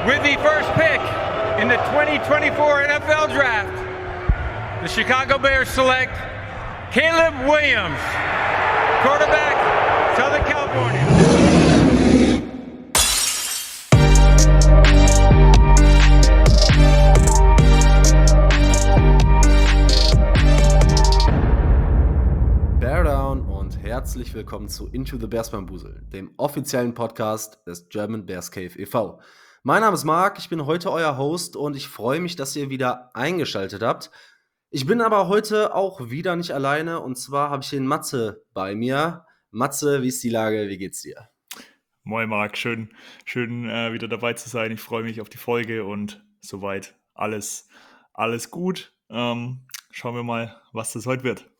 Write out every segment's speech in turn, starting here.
With the first pick in the 2024 NFL Draft, the Chicago Bears select Caleb Williams, quarterback, Southern California. Bear down und herzlich willkommen zu Into the Bears Bambusel, dem offiziellen Podcast des German Bears Cave e.V. Mein Name ist Marc, ich bin heute euer Host und ich freue mich, dass ihr wieder eingeschaltet habt. Ich bin aber heute auch wieder nicht alleine und zwar habe ich den Matze bei mir. Matze, wie ist die Lage? Wie geht's dir? Moin Marc, schön wieder dabei zu sein. Ich freue mich auf die Folge und soweit alles gut. Schauen wir mal, was das heute wird.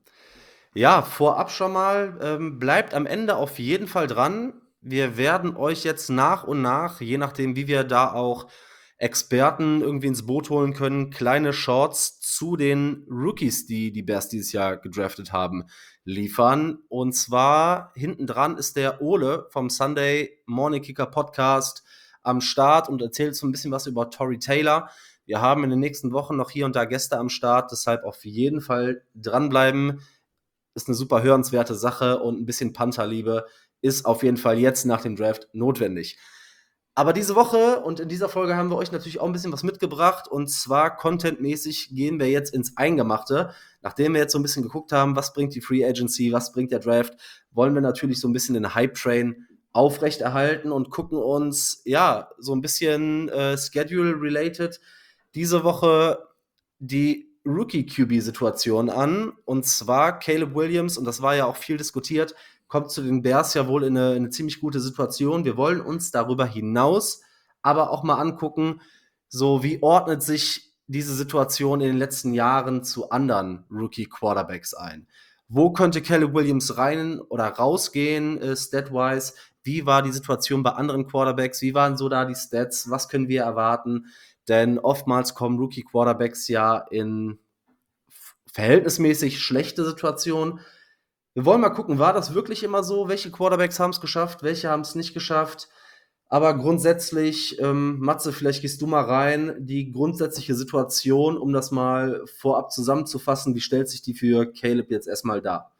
Ja, vorab schon mal, bleibt am Ende auf jeden Fall dran. Wir werden euch jetzt nach und nach, je nachdem, wie wir da auch Experten irgendwie ins Boot holen können, kleine Shorts zu den Rookies, die die Bears dieses Jahr gedraftet haben, liefern. Und zwar hinten dran ist der Ole vom Sunday Morning Kicker Podcast am Start und erzählt so ein bisschen was über Tory Taylor. Wir haben in den nächsten Wochen noch hier und da Gäste am Start, deshalb auf jeden Fall dranbleiben. Ist eine super hörenswerte Sache und ein bisschen Pantherliebe ist auf jeden Fall jetzt nach dem Draft notwendig. Aber diese Woche und in dieser Folge haben wir euch natürlich auch ein bisschen was mitgebracht und zwar contentmäßig gehen wir jetzt ins Eingemachte. Nachdem wir jetzt so ein bisschen geguckt haben, was bringt die Free Agency, was bringt der Draft, wollen wir natürlich so ein bisschen den Hype-Train aufrechterhalten und gucken uns, ja, so ein bisschen Schedule-related diese Woche die Rookie-QB-Situation an. Und zwar Caleb Williams, und das war ja auch viel diskutiert, kommt zu den Bears ja wohl in eine ziemlich gute Situation. Wir wollen uns darüber hinaus aber auch mal angucken, so wie ordnet sich diese Situation in den letzten Jahren zu anderen Rookie-Quarterbacks ein. Wo könnte Caleb Williams rein oder rausgehen, stat-wise? Wie war die Situation bei anderen Quarterbacks? Wie waren so da die Stats? Was können wir erwarten? Denn oftmals kommen Rookie-Quarterbacks ja in verhältnismäßig schlechte Situationen. Wir wollen mal gucken, war das wirklich immer so? Welche Quarterbacks haben es geschafft? Welche haben es nicht geschafft? Aber grundsätzlich, Matze, vielleicht gehst du mal rein. Die grundsätzliche Situation, um das mal vorab zusammenzufassen, wie stellt sich die für Caleb jetzt erstmal dar?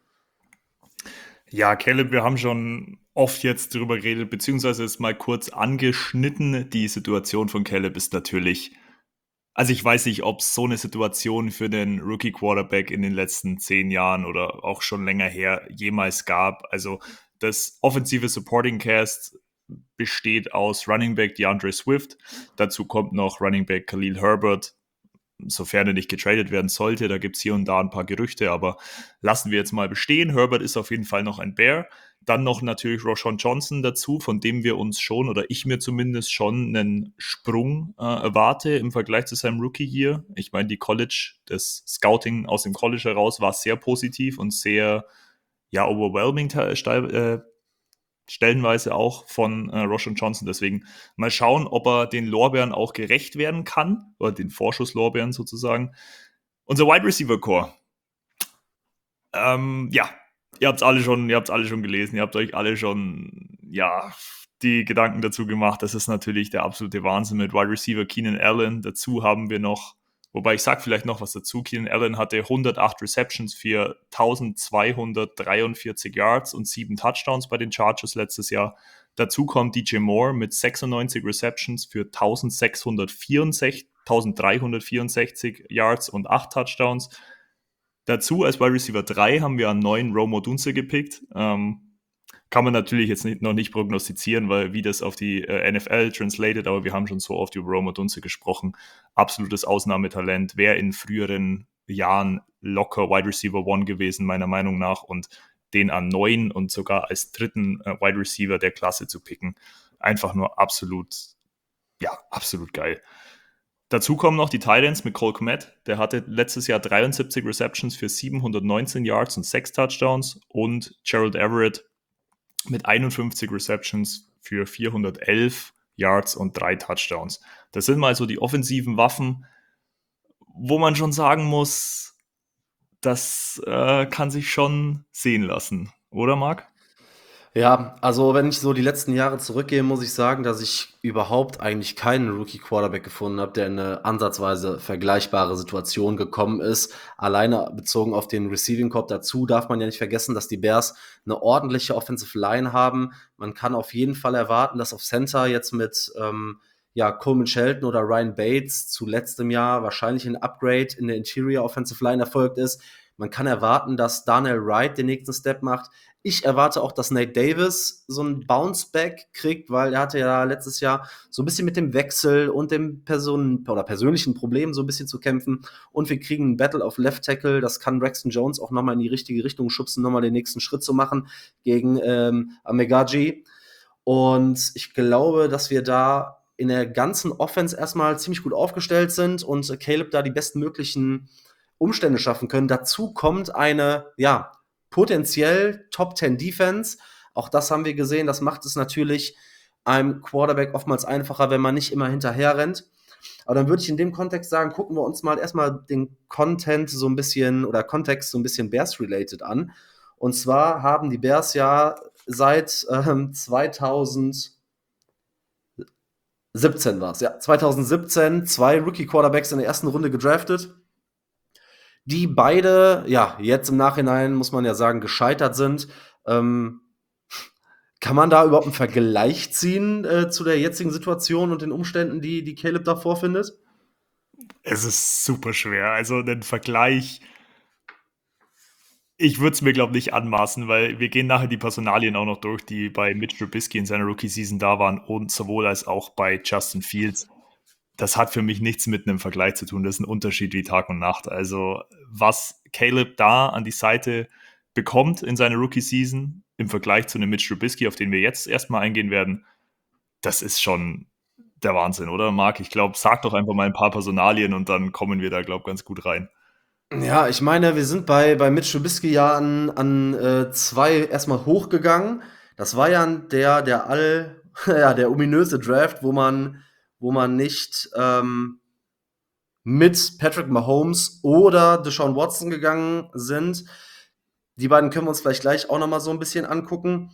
Ja, Caleb, wir haben schon oft jetzt darüber geredet, beziehungsweise es mal kurz angeschnitten. Die Situation von Caleb ist natürlich, also ich weiß nicht, ob es so eine Situation für den Rookie-Quarterback in den letzten 10 Jahren oder auch schon länger her jemals gab. Also das offensive Supporting Cast besteht aus Running Back DeAndre Swift. Dazu kommt noch Running Back Khalil Herbert, sofern er nicht getradet werden sollte. Da gibt es hier und da ein paar Gerüchte, aber lassen wir jetzt mal bestehen. Herbert ist auf jeden Fall noch ein Bear. Dann noch natürlich Roschon Johnson dazu, von dem wir uns schon, oder ich mir zumindest schon, einen Sprung erwarte im Vergleich zu seinem Rookie hier. Ich meine, das Scouting aus dem College heraus war sehr positiv und sehr, ja, overwhelming stellenweise auch von Roschon Johnson. Deswegen mal schauen, ob er den Lorbeeren auch gerecht werden kann, oder den Vorschusslorbeeren sozusagen. Unser Wide Receiver Core. Ja, ihr habt es alle schon gelesen, ihr habt euch alle schon, ja, die Gedanken dazu gemacht. Das ist natürlich der absolute Wahnsinn mit Wide Receiver Keenan Allen. Dazu haben wir noch, wobei ich sage vielleicht noch was dazu, Keenan Allen hatte 108 Receptions für 1243 Yards und 7 Touchdowns bei den Chargers letztes Jahr. Dazu kommt DJ Moore mit 96 Receptions für 1364 Yards und 8 Touchdowns. Dazu als Wide Receiver 3 haben wir einen neuen Rome Odunze gepickt. Kann man natürlich jetzt noch nicht prognostizieren, weil wie das auf die NFL translated, aber wir haben schon so oft über Rome Odunze gesprochen. Absolutes Ausnahmetalent, wäre in früheren Jahren locker Wide Receiver 1 gewesen, meiner Meinung nach. Und den an 9 und sogar als dritten Wide Receiver der Klasse zu picken, einfach nur absolut geil. Dazu kommen noch die Titans mit Cole Kmet. Der hatte letztes Jahr 73 Receptions für 719 Yards und 6 Touchdowns. Und Gerald Everett mit 51 Receptions für 411 Yards und 3 Touchdowns. Das sind mal so die offensiven Waffen, wo man schon sagen muss, das kann sich schon sehen lassen. Oder, Marc? Ja, also wenn ich so die letzten Jahre zurückgehe, muss ich sagen, dass ich überhaupt eigentlich keinen Rookie-Quarterback gefunden habe, der in eine ansatzweise vergleichbare Situation gekommen ist. Alleine bezogen auf den Receiving Corps dazu darf man ja nicht vergessen, dass die Bears eine ordentliche Offensive Line haben. Man kann auf jeden Fall erwarten, dass auf Center jetzt mit ja, Coleman Shelton oder Ryan Bates zuletzt im Jahr wahrscheinlich ein Upgrade in der Interior Offensive Line erfolgt ist. Man kann erwarten, dass Darnell Wright den nächsten Step macht. Ich erwarte auch, dass Nate Davis so ein Bounce-Back kriegt, weil er hatte ja letztes Jahr so ein bisschen mit dem Wechsel und dem persönlichen Problemen so ein bisschen zu kämpfen. Und wir kriegen ein Battle of Left Tackle. Das kann Braxton Jones auch nochmal in die richtige Richtung schubsen, nochmal den nächsten Schritt zu machen gegen Amegaji. Und ich glaube, dass wir da in der ganzen Offense erstmal ziemlich gut aufgestellt sind und Caleb da die bestmöglichen Umstände schaffen können. Dazu kommt eine, ja, potenziell Top 10 Defense. Auch das haben wir gesehen. Das macht es natürlich einem Quarterback oftmals einfacher, wenn man nicht immer hinterher rennt. Aber dann würde ich in dem Kontext sagen, gucken wir uns mal erstmal den Content so ein bisschen oder Kontext so ein bisschen Bears-related an. Und zwar haben die Bears ja seit 2017 war es, ja, 2017 zwei Rookie-Quarterbacks in der ersten Runde gedraftet, die beide, ja, jetzt im Nachhinein muss man ja sagen, gescheitert sind. Ähm, Kann man da überhaupt einen Vergleich ziehen zu der jetzigen Situation und den Umständen, die Caleb da vorfindet? Es ist super schwer. Also den Vergleich, ich würde es mir, glaube ich, nicht anmaßen, weil wir gehen nachher die Personalien auch noch durch, die bei Mitch Trubisky in seiner Rookie-Season da waren und sowohl als auch bei Justin Fields. Das hat für mich nichts mit einem Vergleich zu tun. Das ist ein Unterschied wie Tag und Nacht. Also was Caleb da an die Seite bekommt in seiner Rookie-Season im Vergleich zu einem Mitch Trubisky, auf den wir jetzt erstmal eingehen werden, das ist schon der Wahnsinn, oder Marc? Ich glaube, sag doch einfach mal ein paar Personalien und dann kommen wir da, glaube ich, ganz gut rein. Ja, ich meine, wir sind bei Mitch Trubisky ja an zwei erstmal hochgegangen. Das war ja ja, der ominöse Draft, wo man nicht mit Patrick Mahomes oder Deshaun Watson gegangen sind. Die beiden können wir uns vielleicht gleich auch noch mal so ein bisschen angucken.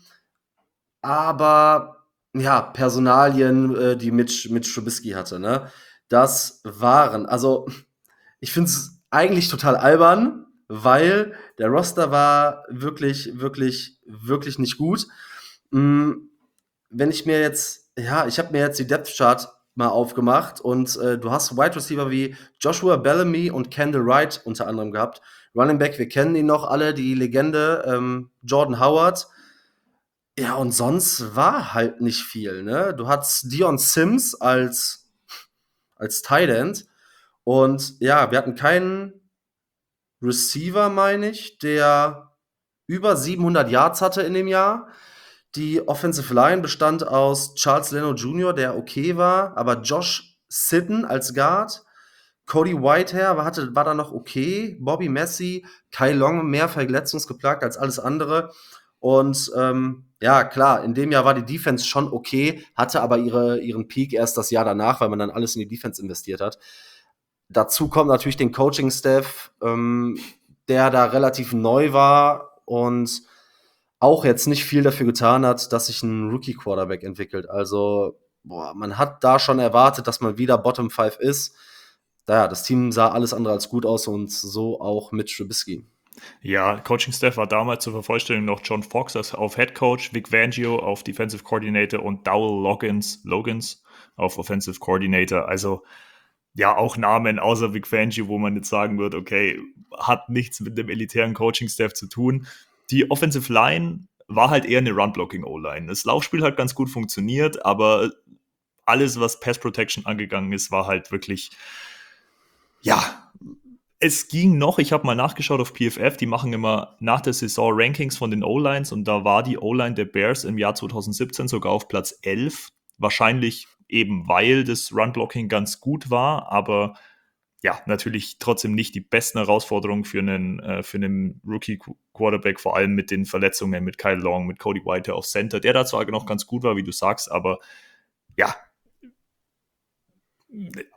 Aber ja, Personalien, die Mitch Trubisky hatte, ne? Das waren, also ich finde es eigentlich total albern, weil der Roster war wirklich, wirklich, wirklich nicht gut. Wenn ich mir jetzt, ja, ich habe mir jetzt die Depth Chart mal aufgemacht und du hast Wide Receiver wie Joshua Bellamy und Kendall Wright unter anderem gehabt. Running Back, wir kennen ihn noch alle, die Legende Jordan Howard. Ja, und sonst war halt nicht viel, ne? Du hattest Dion Sims als Tight End und ja, wir hatten keinen Receiver, meine ich, der über 700 Yards hatte in dem Jahr. Die Offensive Line bestand aus Charles Leno Jr., der okay war, aber Josh Sitton als Guard, Cody Whitehair war da noch okay, Bobby Messi, Kai Long mehr verletzungsgeplagt als alles andere. Und ja, klar, in dem Jahr war die Defense schon okay, hatte aber ihren Peak erst das Jahr danach, weil man dann alles in die Defense investiert hat. Dazu kommt natürlich den Coaching-Staff, der da relativ neu war und auch jetzt nicht viel dafür getan hat, dass sich ein Rookie-Quarterback entwickelt. Also, boah, man hat da schon erwartet, dass man wieder Bottom 5 ist. Naja, das Team sah alles andere als gut aus und so auch mit Trubisky. Ja, Coaching-Staff war damals zur Vervollständigung noch John Fox auf Head Coach, Vic Fangio auf Defensive Coordinator und Dowell Logans auf Offensive Coordinator. Also ja, auch Namen außer Vic Fangio, wo man jetzt sagen wird, okay, hat nichts mit dem elitären Coaching-Staff zu tun. Die Offensive Line war halt eher eine Run-Blocking-O-Line. Das Laufspiel hat ganz gut funktioniert, aber alles, was Pass-Protection angegangen ist, war halt wirklich, ja, es ging noch, ich habe mal nachgeschaut auf PFF, die machen immer nach der Saison Rankings von den O-Lines und da war die O-Line der Bears im Jahr 2017 sogar auf Platz 11. Wahrscheinlich eben, weil das Run-Blocking ganz gut war, aber ja, natürlich trotzdem nicht die besten Herausforderungen für einen Rookie-Quarterback, vor allem mit den Verletzungen mit Kyle Long, mit Cody Whitehair auf Center, der da zwar noch ganz gut war, wie du sagst, aber ja,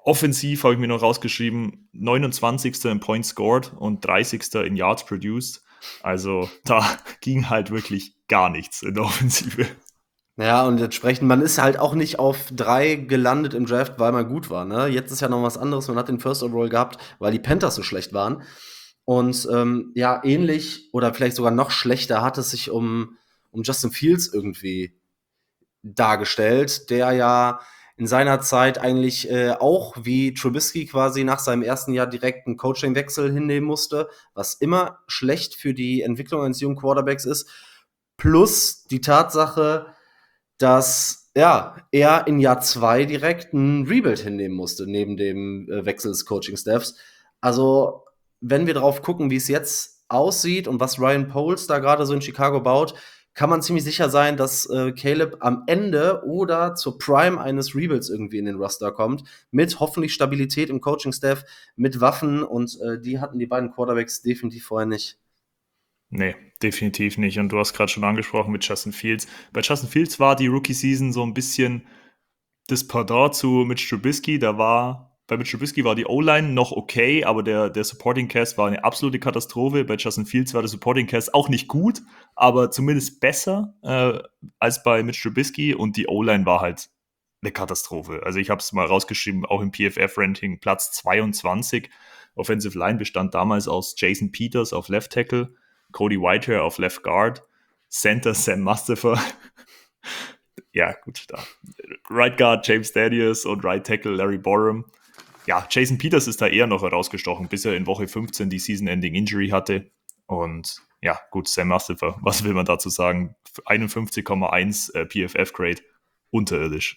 offensiv habe ich mir noch rausgeschrieben, 29. in Points scored und 30. in Yards produced. Also da ging halt wirklich gar nichts in der Offensive. Ja, und entsprechend, man ist halt auch nicht auf 3 gelandet im Draft, weil man gut war, ne? Jetzt ist ja noch was anderes, man hat den First Overall gehabt, weil die Panthers so schlecht waren. Und ja, ähnlich oder vielleicht sogar noch schlechter hat es sich um Justin Fields irgendwie dargestellt, der ja in seiner Zeit eigentlich auch wie Trubisky quasi nach seinem ersten Jahr direkt einen Coachingwechsel hinnehmen musste, was immer schlecht für die Entwicklung eines jungen Quarterbacks ist. Plus die Tatsache, dass ja, er in Jahr 2 direkt ein Rebuild hinnehmen musste, neben dem Wechsel des Coaching-Staffs. Also, wenn wir drauf gucken, wie es jetzt aussieht und was Ryan Poles da gerade so in Chicago baut, kann man ziemlich sicher sein, dass Caleb am Ende oder zur Prime eines Rebuilds irgendwie in den Roster kommt, mit hoffentlich Stabilität im Coaching-Staff, mit Waffen und die hatten die beiden Quarterbacks definitiv vorher nicht. Nee, definitiv nicht. Und du hast gerade schon angesprochen mit Justin Fields. Bei Justin Fields war die Rookie-Season so ein bisschen das Pendant zu Mitch Trubisky. Bei Mitch Trubisky war die O-Line noch okay, aber der Supporting Cast war eine absolute Katastrophe. Bei Justin Fields war der Supporting Cast auch nicht gut, aber zumindest besser als bei Mitch Trubisky, und die O-Line war halt eine Katastrophe. Also ich habe es mal rausgeschrieben, auch im PFF-Ranking Platz 22. Offensive Line bestand damals aus Jason Peters auf Left Tackle, Cody Whitehair auf Left Guard, Center Sam Mustipher. Ja, gut, da. Right Guard James Thaddeus und Right Tackle Larry Borum. Ja, Jason Peters ist da eher noch herausgestochen, bis er in Woche 15 die Season-Ending-Injury hatte. Und ja, gut, Sam Mustipher, was will man dazu sagen? 51,1 PFF-Grade, unterirdisch.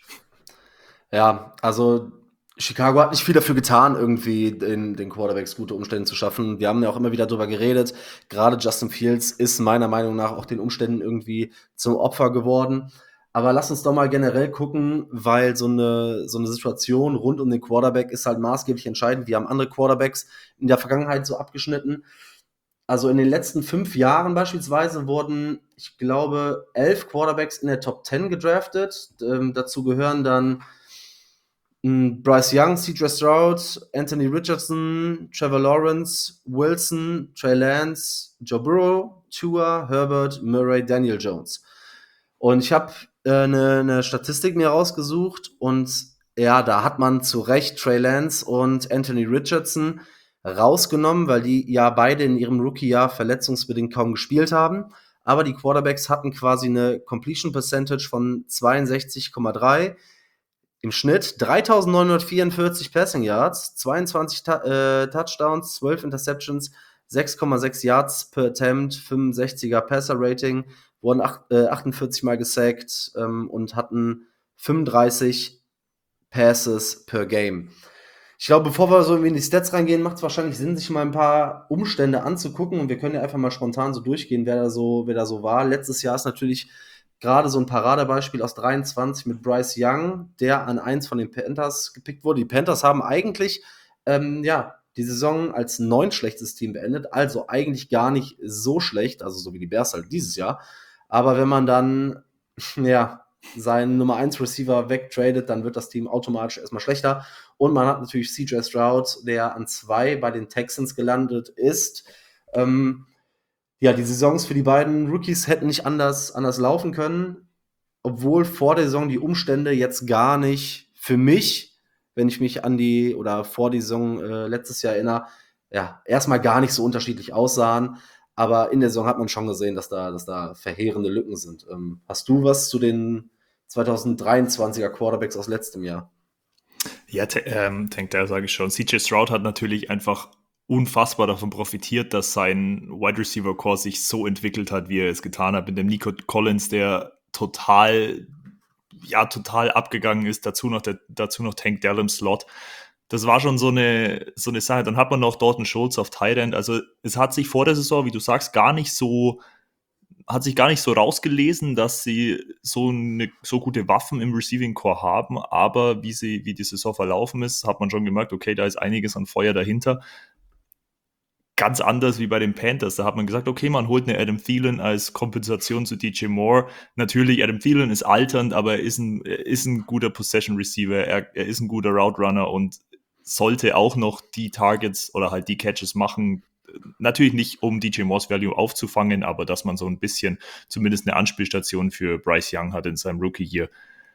Ja, also Chicago hat nicht viel dafür getan, irgendwie den Quarterbacks gute Umstände zu schaffen. Wir haben ja auch immer wieder drüber geredet. Gerade Justin Fields ist meiner Meinung nach auch den Umständen irgendwie zum Opfer geworden. Aber lass uns doch mal generell gucken, weil so eine Situation rund um den Quarterback ist halt maßgeblich entscheidend. Wir haben andere Quarterbacks in der Vergangenheit so abgeschnitten. Also in den letzten 5 Jahren beispielsweise wurden, ich glaube, 11 Quarterbacks in der Top 10 gedraftet. Dazu gehören dann Bryce Young, C.J. Stroud, Anthony Richardson, Trevor Lawrence, Wilson, Trey Lance, Joe Burrow, Tua, Herbert, Murray, Daniel Jones. Und ich habe eine Statistik mir rausgesucht und ja, da hat man zu Recht Trey Lance und Anthony Richardson rausgenommen, weil die ja beide in ihrem Rookie-Jahr verletzungsbedingt kaum gespielt haben. Aber die Quarterbacks hatten quasi eine Completion Percentage von 62,3, im Schnitt 3.944 Passing Yards, 22 Touchdowns, 12 Interceptions, 6,6 Yards per Attempt, 65er Passer Rating, wurden 48 Mal gesackt und hatten 35 Passes per Game. Ich glaube, bevor wir so in die Stats reingehen, macht es wahrscheinlich Sinn, sich mal ein paar Umstände anzugucken. Und wir können ja einfach mal spontan so durchgehen, wer da so war. Letztes Jahr ist natürlich gerade so ein Paradebeispiel aus 23 mit Bryce Young, der an 1 von den Panthers gepickt wurde. Die Panthers haben eigentlich ja, die Saison als 9 schlechtes Team beendet, also eigentlich gar nicht so schlecht, also so wie die Bears halt dieses Jahr. Aber wenn man dann ja, seinen Nummer 1 Receiver wegtradet, dann wird das Team automatisch erstmal schlechter. Und man hat natürlich C.J. Stroud, der an 2 bei den Texans gelandet ist. Ja, die Saisons für die beiden Rookies hätten nicht anders laufen können, obwohl vor der Saison die Umstände jetzt gar nicht für mich, wenn ich mich an die oder vor die Saison letztes Jahr erinnere, ja, erstmal gar nicht so unterschiedlich aussahen. Aber in der Saison hat man schon gesehen, dass da verheerende Lücken sind. Hast du was zu den 2023er Quarterbacks aus letztem Jahr? Ja, Tank Dell sage ich schon. CJ Stroud hat natürlich einfach unfassbar davon profitiert, dass sein Wide Receiver Core sich so entwickelt hat, wie er es getan hat, mit dem Nico Collins, der total abgegangen ist, dazu noch Tank Dell im Slot. Das war schon so eine Sache. Dann hat man noch Dalton Schultz auf Tight End. Also es hat sich vor der Saison, wie du sagst, gar nicht so rausgelesen, dass sie so gute Waffen im Receiving Core haben, aber wie die Saison verlaufen ist, hat man schon gemerkt, okay, da ist einiges an Feuer dahinter. Ganz anders wie bei den Panthers. Da hat man gesagt, okay, man holt eine Adam Thielen als Kompensation zu DJ Moore. Natürlich, Adam Thielen ist alternd, aber er ist ein guter Possession Receiver, er ist ein guter Route Runner und sollte auch noch die Targets oder halt die Catches machen, natürlich nicht, um DJ Moore's Value aufzufangen, aber dass man so ein bisschen zumindest eine Anspielstation für Bryce Young hat in seinem Rookie-Year.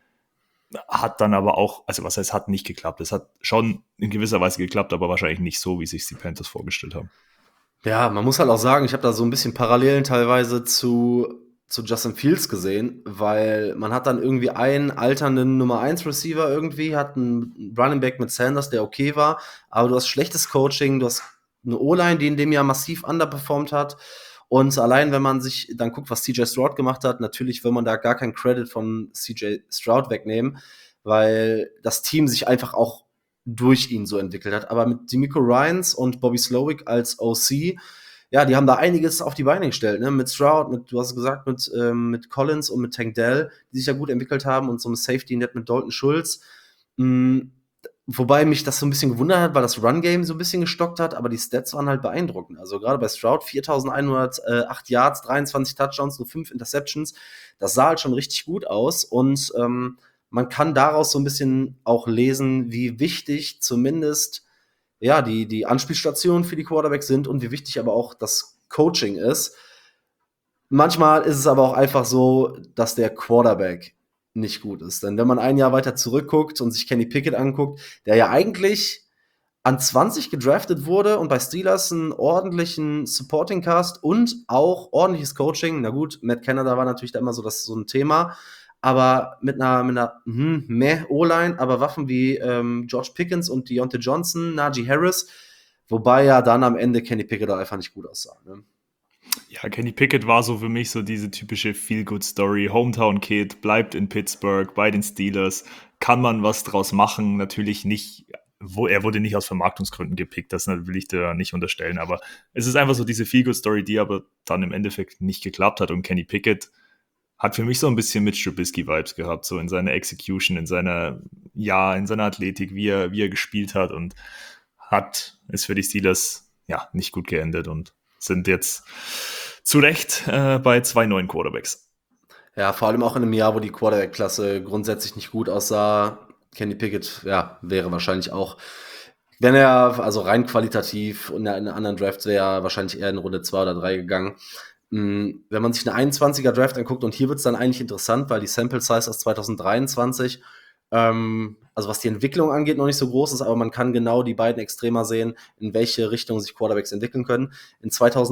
Hat dann aber auch, also was heißt, hat nicht geklappt. Es hat schon in gewisser Weise geklappt, aber wahrscheinlich nicht so, wie sich die Panthers vorgestellt haben. Ja, man muss halt auch sagen, ich habe da so ein bisschen Parallelen teilweise zu Justin Fields gesehen, weil man hat dann irgendwie einen alternden Nummer 1 Receiver irgendwie, hat einen Running Back mit Sanders, der okay war, aber du hast schlechtes Coaching, du hast eine O-Line, die in dem Jahr massiv underperformed hat. Und allein, wenn man sich dann guckt, was CJ Stroud gemacht hat, natürlich will man da gar keinen Credit von CJ Stroud wegnehmen, weil das Team sich einfach auch durch ihn so entwickelt hat. Aber mit DeMeco Ryans und Bobby Slowik als OC, ja, die haben da einiges auf die Beine gestellt, ne? Mit Stroud, du hast gesagt, mit Collins und mit Tank Dell, die sich ja gut entwickelt haben und so ein Safety-Net mit Dalton Schulz. Wobei mich das so ein bisschen gewundert hat, weil das Run-Game so ein bisschen gestockt hat, aber die Stats waren halt beeindruckend. Also gerade bei Stroud 4.108 Yards, 23 Touchdowns, nur 5 Interceptions. Das sah halt schon richtig gut aus und man kann daraus so ein bisschen auch lesen, wie wichtig zumindest ja die Anspielstationen für die Quarterbacks sind und wie wichtig aber auch das Coaching ist. Manchmal ist es aber auch einfach so, dass der Quarterback nicht gut ist. Denn wenn man ein Jahr weiter zurückguckt und sich Kenny Pickett anguckt, der ja eigentlich an 20 gedraftet wurde und bei Steelers einen ordentlichen Supporting Cast und auch ordentliches Coaching. Na gut, Matt Canada war natürlich da immer so ein Thema, aber mit einer O-Line, aber Waffen wie George Pickens und Deontay Johnson, Najee Harris, wobei ja dann am Ende Kenny Pickett auch einfach nicht gut aussah. Ne? Ja, Kenny Pickett war so für mich so diese typische Feel-Good-Story. Hometown-Kid, bleibt in Pittsburgh, bei den Steelers. Kann man was draus machen? Natürlich nicht. Er wurde nicht aus Vermarktungsgründen gepickt, das will ich da nicht unterstellen. Aber es ist einfach so diese Feel-Good-Story, die aber dann im Endeffekt nicht geklappt hat. Und Kenny Pickett hat für mich so ein bisschen mit Trubisky-Vibes gehabt, so in seiner Execution, in seiner Athletik, wie er gespielt hat und ist für die Steelers ja nicht gut geendet und sind jetzt zu Recht bei 2 neuen Quarterbacks. Ja, vor allem auch in einem Jahr, wo die Quarterback-Klasse grundsätzlich nicht gut aussah. Kenny Pickett, ja, wäre wahrscheinlich auch, wenn er, also rein qualitativ und in einer anderen Draft wäre er wahrscheinlich eher in Runde 2 oder 3 gegangen. Wenn man sich eine 21er Draft anguckt, und hier wird es dann eigentlich interessant, weil die Sample Size aus 2023, also was die Entwicklung angeht, noch nicht so groß ist, aber man kann genau die beiden Extremer sehen, in welche Richtung sich Quarterbacks entwickeln können. In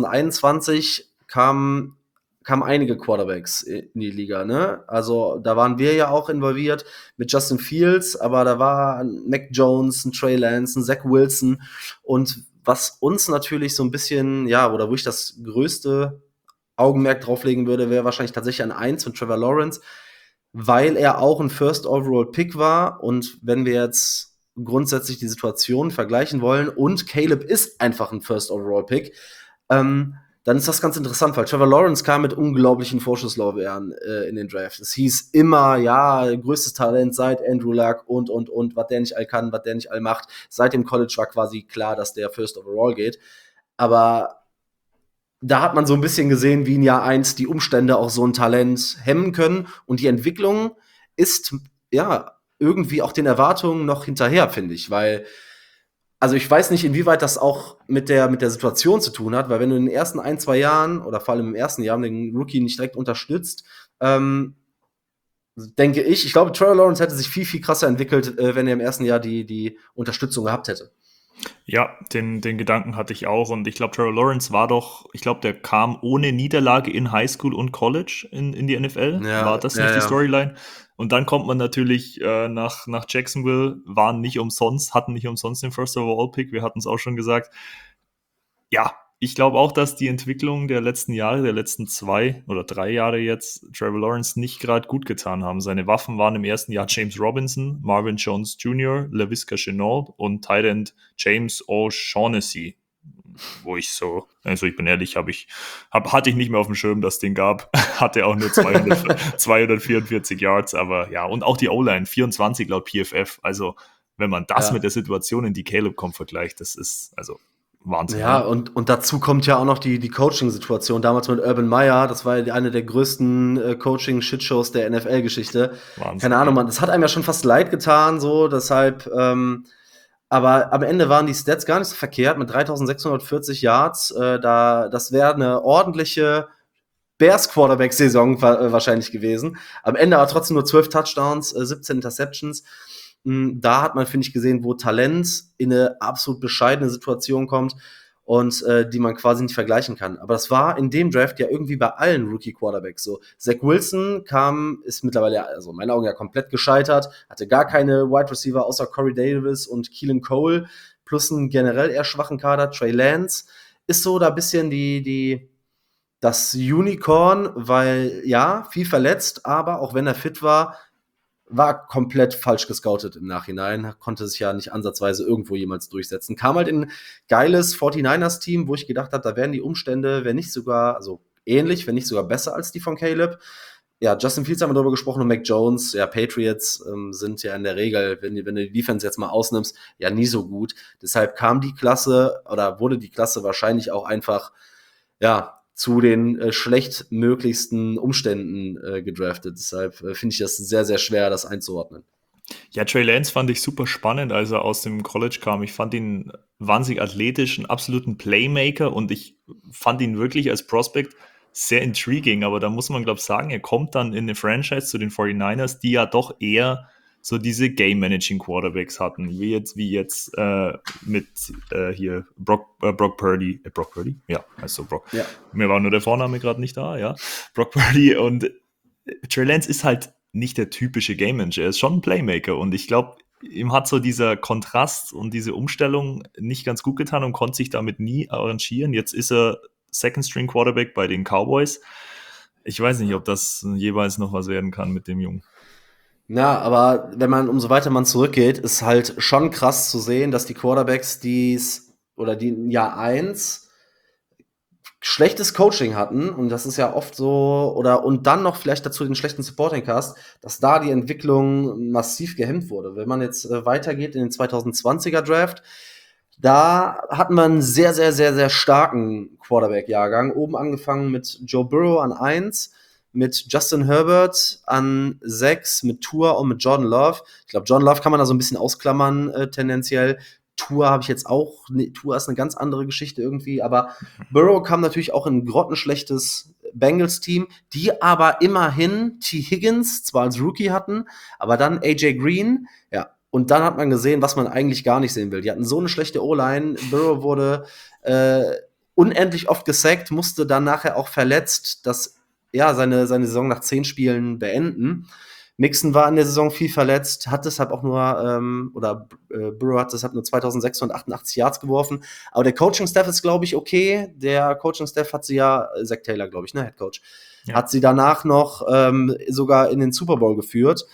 2021 kamen einige Quarterbacks in die Liga, ne? Also da waren wir ja auch involviert mit Justin Fields, aber da war ein Mac Jones, ein Trey Lance, ein Zach Wilson und was uns natürlich so ein bisschen, ja, oder wo ich das größte Augenmerk drauflegen würde, wäre wahrscheinlich tatsächlich an 1 von Trevor Lawrence, weil er auch ein First Overall Pick war und wenn wir jetzt grundsätzlich die Situation vergleichen wollen und Caleb ist einfach ein First Overall Pick, dann ist das ganz interessant, weil Trevor Lawrence kam mit unglaublichen Vorschusslorbeeren in den Draft. Es hieß immer, ja, größtes Talent seit Andrew Luck und, was der nicht all kann, was der nicht all macht. Seit dem College war quasi klar, dass der First Overall geht. Aber da hat man so ein bisschen gesehen, wie in Jahr 1 die Umstände auch so ein Talent hemmen können. Und die Entwicklung ist, ja, irgendwie auch den Erwartungen noch hinterher, finde ich. Weil, also ich weiß nicht, inwieweit das auch mit der Situation zu tun hat, weil wenn du in den ersten 1, 2 Jahren oder vor allem im ersten Jahr den Rookie nicht direkt unterstützt, denke ich glaube, Trevor Lawrence hätte sich viel, viel krasser entwickelt, wenn er im ersten Jahr die Unterstützung gehabt hätte. Ja, den Gedanken hatte ich auch und ich glaube, Trevor Lawrence der kam ohne Niederlage in Highschool und College in die NFL. Ja, war das nicht die Storyline? Und dann kommt man natürlich nach Jacksonville, hatten nicht umsonst den First Overall Pick, wir hatten es auch schon gesagt. Ja, ich glaube auch, dass die Entwicklung der letzten Jahre, der letzten 2 oder 3 Jahre jetzt, Trevor Lawrence nicht gerade gut getan haben. Seine Waffen waren im ersten Jahr James Robinson, Marvin Jones Jr., Laviska Shenault und Tight End James O'Shaughnessy. Wo ich ich bin ehrlich, hatte ich nicht mehr auf dem Schirm, dass es den gab. Hatte auch nur 244 Yards, aber ja, und auch die O-Line, 24 laut PFF. Also, wenn man das mit der Situation, in die Caleb kommt, vergleicht, das ist also Wahnsinn. Ja, und dazu kommt ja auch noch die Coaching-Situation. Damals mit Urban Meyer, das war ja eine der größten Coaching-Shitshows der NFL-Geschichte. Wahnsinn. Keine Ahnung, man, das hat einem ja schon fast leid getan, so, deshalb, Aber am Ende waren die Stats gar nicht so verkehrt mit 3640 Yards. Das wäre eine ordentliche Bears-Quarterback-Saison wahrscheinlich gewesen. Am Ende aber trotzdem nur 12 Touchdowns, 17 Interceptions. Da hat man, finde ich, gesehen, wo Talent in eine absolut bescheidene Situation kommt und die man quasi nicht vergleichen kann. Aber das war in dem Draft ja irgendwie bei allen Rookie-Quarterbacks so. Zach Wilson ist mittlerweile, also in meinen Augen ja komplett gescheitert, hatte gar keine Wide Receiver außer Corey Davis und Keelan Cole, plus einen generell eher schwachen Kader. Trey Lance ist so da ein bisschen das Unicorn, weil ja, viel verletzt, aber auch wenn er fit war komplett falsch gescoutet im Nachhinein, konnte sich ja nicht ansatzweise irgendwo jemals durchsetzen. Kam halt in ein geiles 49ers-Team, wo ich gedacht habe, da wären die Umstände, wenn nicht sogar, also ähnlich, wenn nicht sogar besser als die von Caleb. Ja, Justin Fields haben wir darüber gesprochen und Mac Jones, ja, Patriots sind ja in der Regel, wenn du die Defense jetzt mal ausnimmst, ja nie so gut. Deshalb kam die Klasse oder wurde die Klasse wahrscheinlich auch einfach, ja, zu den schlechtmöglichsten Umständen gedraftet. Deshalb finde ich das sehr, sehr schwer, das einzuordnen. Ja, Trey Lance fand ich super spannend, als er aus dem College kam. Ich fand ihn wahnsinnig athletisch, einen absoluten Playmaker und ich fand ihn wirklich als Prospect sehr intriguing. Aber da muss man, glaube ich, sagen, er kommt dann in eine Franchise zu den 49ers, die ja doch eher so diese Game-Managing-Quarterbacks hatten, wie jetzt mit hier Brock Purdy. Brock Purdy? Ja, heißt so Brock. Ja. Mir war nur der Vorname gerade nicht da, ja. Brock Purdy und Trey Lance ist halt nicht der typische Game-Manager, er ist schon ein Playmaker und ich glaube, ihm hat so dieser Kontrast und diese Umstellung nicht ganz gut getan und konnte sich damit nie arrangieren. Jetzt ist er Second-String-Quarterback bei den Cowboys. Ich weiß nicht, ob das jeweils noch was werden kann mit dem Jungen. Ja, aber umso weiter man zurückgeht, ist halt schon krass zu sehen, dass die Quarterbacks, die in Jahr 1 schlechtes Coaching hatten, und das ist ja oft so, und dann noch vielleicht dazu den schlechten Supporting Cast, dass da die Entwicklung massiv gehemmt wurde. Wenn man jetzt weitergeht in den 2020er Draft, da hatten wir einen sehr, sehr, sehr, sehr starken Quarterback-Jahrgang. Oben angefangen mit Joe Burrow an 1, mit Justin Herbert an 6, mit Tua und mit Jordan Love. Ich glaube, Jordan Love kann man da so ein bisschen ausklammern, tendenziell. Tua habe ich jetzt auch, Tua ist eine ganz andere Geschichte irgendwie, aber Burrow kam natürlich auch in ein grottenschlechtes Bengals-Team, die aber immerhin T. Higgins zwar als Rookie hatten, aber dann AJ Green, ja, und dann hat man gesehen, was man eigentlich gar nicht sehen will. Die hatten so eine schlechte O-Line, Burrow wurde unendlich oft gesackt, musste dann nachher auch verletzt, seine Saison nach 10 Spielen beenden. Mixon war in der Saison viel verletzt, hat deshalb auch nur, Burrow hat deshalb nur 2688 Yards geworfen. Aber der Coaching-Staff ist, glaube ich, okay. Der Coaching-Staff hat sie ja, Zach Taylor, glaube ich, ne, Head Coach, hat sie danach noch sogar in den Super Bowl geführt.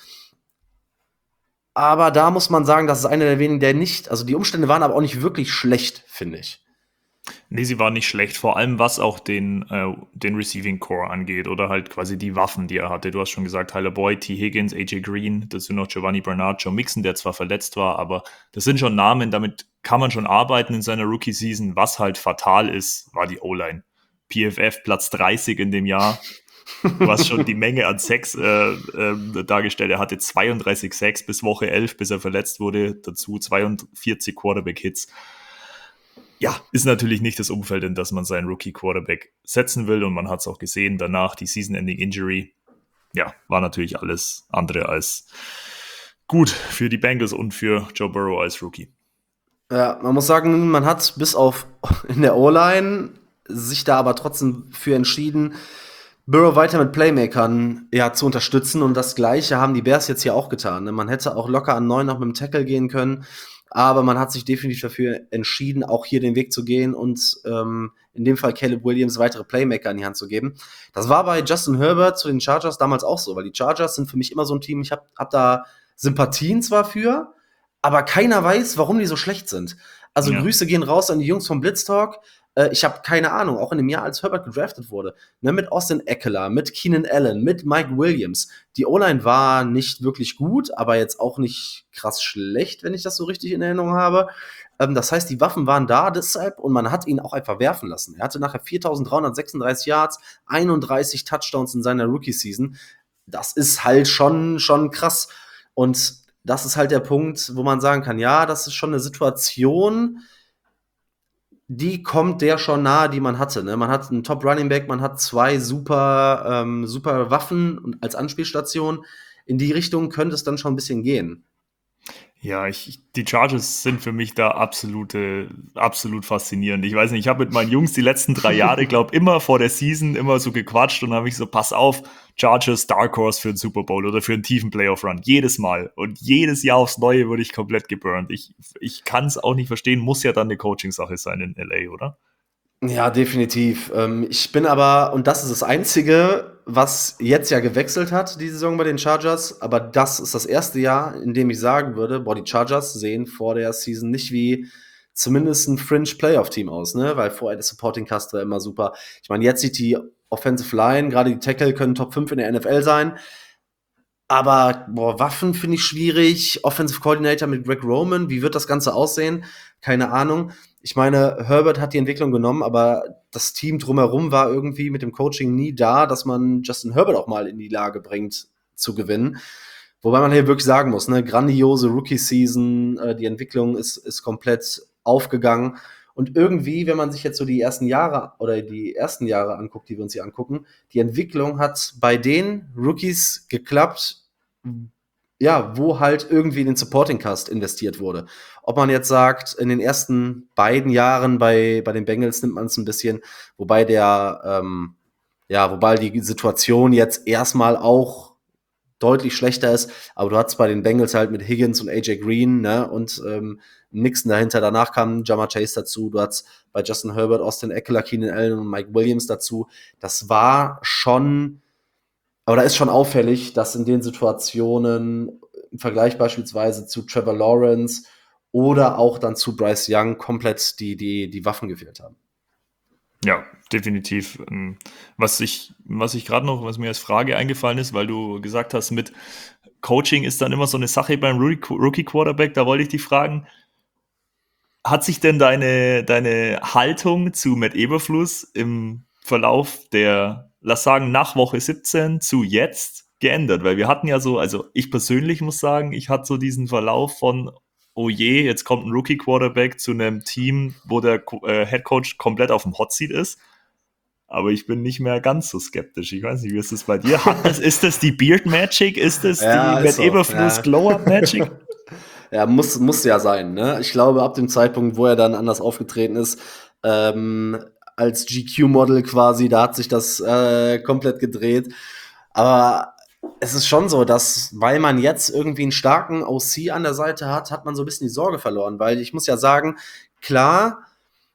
Aber da muss man sagen, das ist einer der wenigen, also die Umstände waren aber auch nicht wirklich schlecht, finde ich. Nee, sie war nicht schlecht, vor allem was auch den Receiving Core angeht oder halt quasi die Waffen, die er hatte. Du hast schon gesagt, Tyler Boyd, T. Higgins, AJ Green, dazu noch Giovanni Bernard, Joe Mixon, der zwar verletzt war, aber das sind schon Namen, damit kann man schon arbeiten in seiner Rookie-Season. Was halt fatal ist, war die O-Line. PFF Platz 30 in dem Jahr, was schon die Menge an Sacks dargestellt. Er hatte 32 Sacks bis Woche 11, bis er verletzt wurde, dazu 42 Quarterback-Hits. Ja, ist natürlich nicht das Umfeld, in das man seinen Rookie-Quarterback setzen will. Und man hat es auch gesehen, danach die Season-Ending-Injury. Ja, war natürlich alles andere als gut für die Bengals und für Joe Burrow als Rookie. Ja, man muss sagen, man hat bis auf in der O-Line sich da aber trotzdem für entschieden, Burrow weiter mit Playmakern zu unterstützen. Und das Gleiche haben die Bears jetzt hier auch getan. Man hätte auch locker an 9 noch mit dem Tackle gehen können. Aber man hat sich definitiv dafür entschieden, auch hier den Weg zu gehen und in dem Fall Caleb Williams weitere Playmaker in die Hand zu geben. Das war bei Justin Herbert zu den Chargers damals auch so, weil die Chargers sind für mich immer so ein Team, ich hab da Sympathien zwar für, aber keiner weiß, warum die so schlecht sind. Also Grüße gehen raus an die Jungs vom Blitztalk. Ich habe keine Ahnung, auch in dem Jahr, als Herbert gedraftet wurde, mit Austin Eckler, mit Keenan Allen, mit Mike Williams. Die O-Line war nicht wirklich gut, aber jetzt auch nicht krass schlecht, wenn ich das so richtig in Erinnerung habe. Das heißt, die Waffen waren da deshalb und man hat ihn auch einfach werfen lassen. Er hatte nachher 4.336 Yards, 31 Touchdowns in seiner Rookie-Season. Das ist halt schon krass. Und das ist halt der Punkt, wo man sagen kann, ja, das ist schon eine Situation, die kommt der schon nahe, die man hatte. Ne? Man hat einen Top-Running-Back, man hat 2 super Waffen und als Anspielstation. In die Richtung könnte es dann schon ein bisschen gehen. Ja, die Chargers sind für mich da absolut faszinierend. Ich weiß nicht, ich habe mit meinen Jungs die letzten 3 Jahre, glaube immer vor der Season immer so gequatscht und habe ich so, pass auf, Chargers Dark Horse für den Super Bowl oder für einen tiefen Playoff-Run. Jedes Mal. Und jedes Jahr aufs Neue wurde ich komplett geburnt. Ich kann es auch nicht verstehen, muss ja dann eine Coaching-Sache sein in LA, oder? Ja, definitiv. Ich bin aber, und das ist das Einzige, was jetzt ja gewechselt hat, die Saison bei den Chargers, aber das ist das erste Jahr, in dem ich sagen würde, boah, die Chargers sehen vor der Season nicht wie zumindest ein Fringe-Playoff-Team aus, ne? Weil vorher der Supporting Cast war immer super. Ich meine, jetzt sieht die Offensive Line, gerade die Tackle können Top 5 in der NFL sein. Aber boah, Waffen finde ich schwierig. Offensive Coordinator mit Greg Roman, wie wird das Ganze aussehen? Keine Ahnung. Ich meine, Herbert hat die Entwicklung genommen, aber das Team drumherum war irgendwie mit dem Coaching nie da, dass man Justin Herbert auch mal in die Lage bringt, zu gewinnen. Wobei man hier wirklich sagen muss, ne, grandiose Rookie-Season, die Entwicklung ist komplett aufgegangen. Und irgendwie, wenn man sich jetzt so die ersten Jahre anguckt, die wir uns hier angucken, die Entwicklung hat bei den Rookies geklappt, ja, wo halt irgendwie in den Supporting Cast investiert wurde. Ob man jetzt sagt, in den ersten beiden Jahren bei den Bengals nimmt man es ein bisschen, wobei wobei die Situation jetzt erstmal auch deutlich schlechter ist, aber du hattest bei den Bengals halt mit Higgins und AJ Green, ne, und Nixon dahinter, danach kam Ja'Marr Chase dazu, du hattest bei Justin Herbert, Austin Eckler, Keenan Allen und Mike Williams dazu. Das war schon, aber da ist schon auffällig, dass in den Situationen im Vergleich beispielsweise zu Trevor Lawrence oder auch dann zu Bryce Young komplett die Waffen gefehlt haben. Ja, definitiv. Was was mir als Frage eingefallen ist, weil du gesagt hast, mit Coaching ist dann immer so eine Sache beim Rookie Quarterback, da wollte ich dich fragen, hat sich denn deine Haltung zu Matt Eberflus im Verlauf lass sagen, nach Woche 17 zu jetzt geändert? Weil wir hatten ja so, also ich persönlich muss sagen, ich hatte so diesen Verlauf von, oh je, jetzt kommt ein Rookie-Quarterback zu einem Team, wo der Headcoach komplett auf dem Hotseat ist. Aber ich bin nicht mehr ganz so skeptisch. Ich weiß nicht, wie ist das bei dir? Ist das die Beard Magic? Ist das Ja, die ist Matt so, Eberflus ja. Glow-Up Magic? Ja, muss ja sein, ne? Ich glaube, ab dem Zeitpunkt, wo er dann anders aufgetreten ist, als GQ-Model quasi, da hat sich das komplett gedreht. Aber es ist schon so, dass, weil man jetzt irgendwie einen starken OC an der Seite hat man so ein bisschen die Sorge verloren. Weil ich muss ja sagen, klar,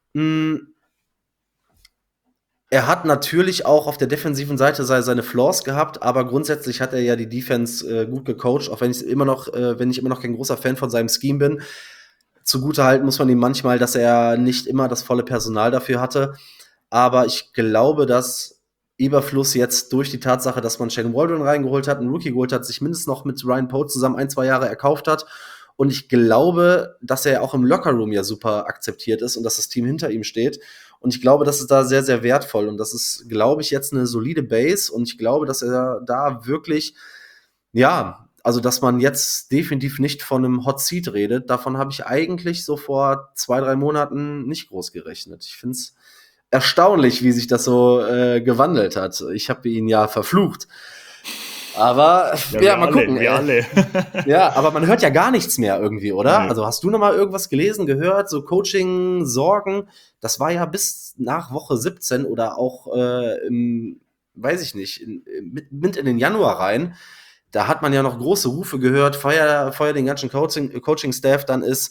er hat natürlich auch auf der defensiven Seite seine Flaws gehabt, aber grundsätzlich hat er ja die Defense gut gecoacht, auch wenn ich immer noch kein großer Fan von seinem Scheme bin. Zugutehalten muss man ihm manchmal, dass er nicht immer das volle Personal dafür hatte. Aber ich glaube, dass Eberflus jetzt durch die Tatsache, dass man Shane Waldron reingeholt hat, einen Rookie geholt hat, sich mindestens noch mit Ryan Poe zusammen 1-2 Jahre erkauft hat. Und ich glaube, dass er auch im Lockerroom ja super akzeptiert ist und dass das Team hinter ihm steht. Und ich glaube, das ist da sehr, sehr wertvoll. Und das ist, glaube ich, jetzt eine solide Base. Und ich glaube, dass er da wirklich, ja, also dass man jetzt definitiv nicht von einem Hot Seat redet. Davon habe ich eigentlich so vor 2-3 Monaten nicht groß gerechnet. Ich finde es erstaunlich, wie sich das so gewandelt hat. Ich habe ihn ja verflucht. Aber mal gucken. Wir alle. Ja, aber man hört ja gar nichts mehr irgendwie, oder? Nee. Also hast du noch mal irgendwas gelesen, gehört, so Coaching, Sorgen? Das war ja bis nach Woche 17 oder auch weiß ich nicht, mit in den Januar rein. Da hat man ja noch große Rufe gehört, feuer den ganzen Coaching-Staff, dann ist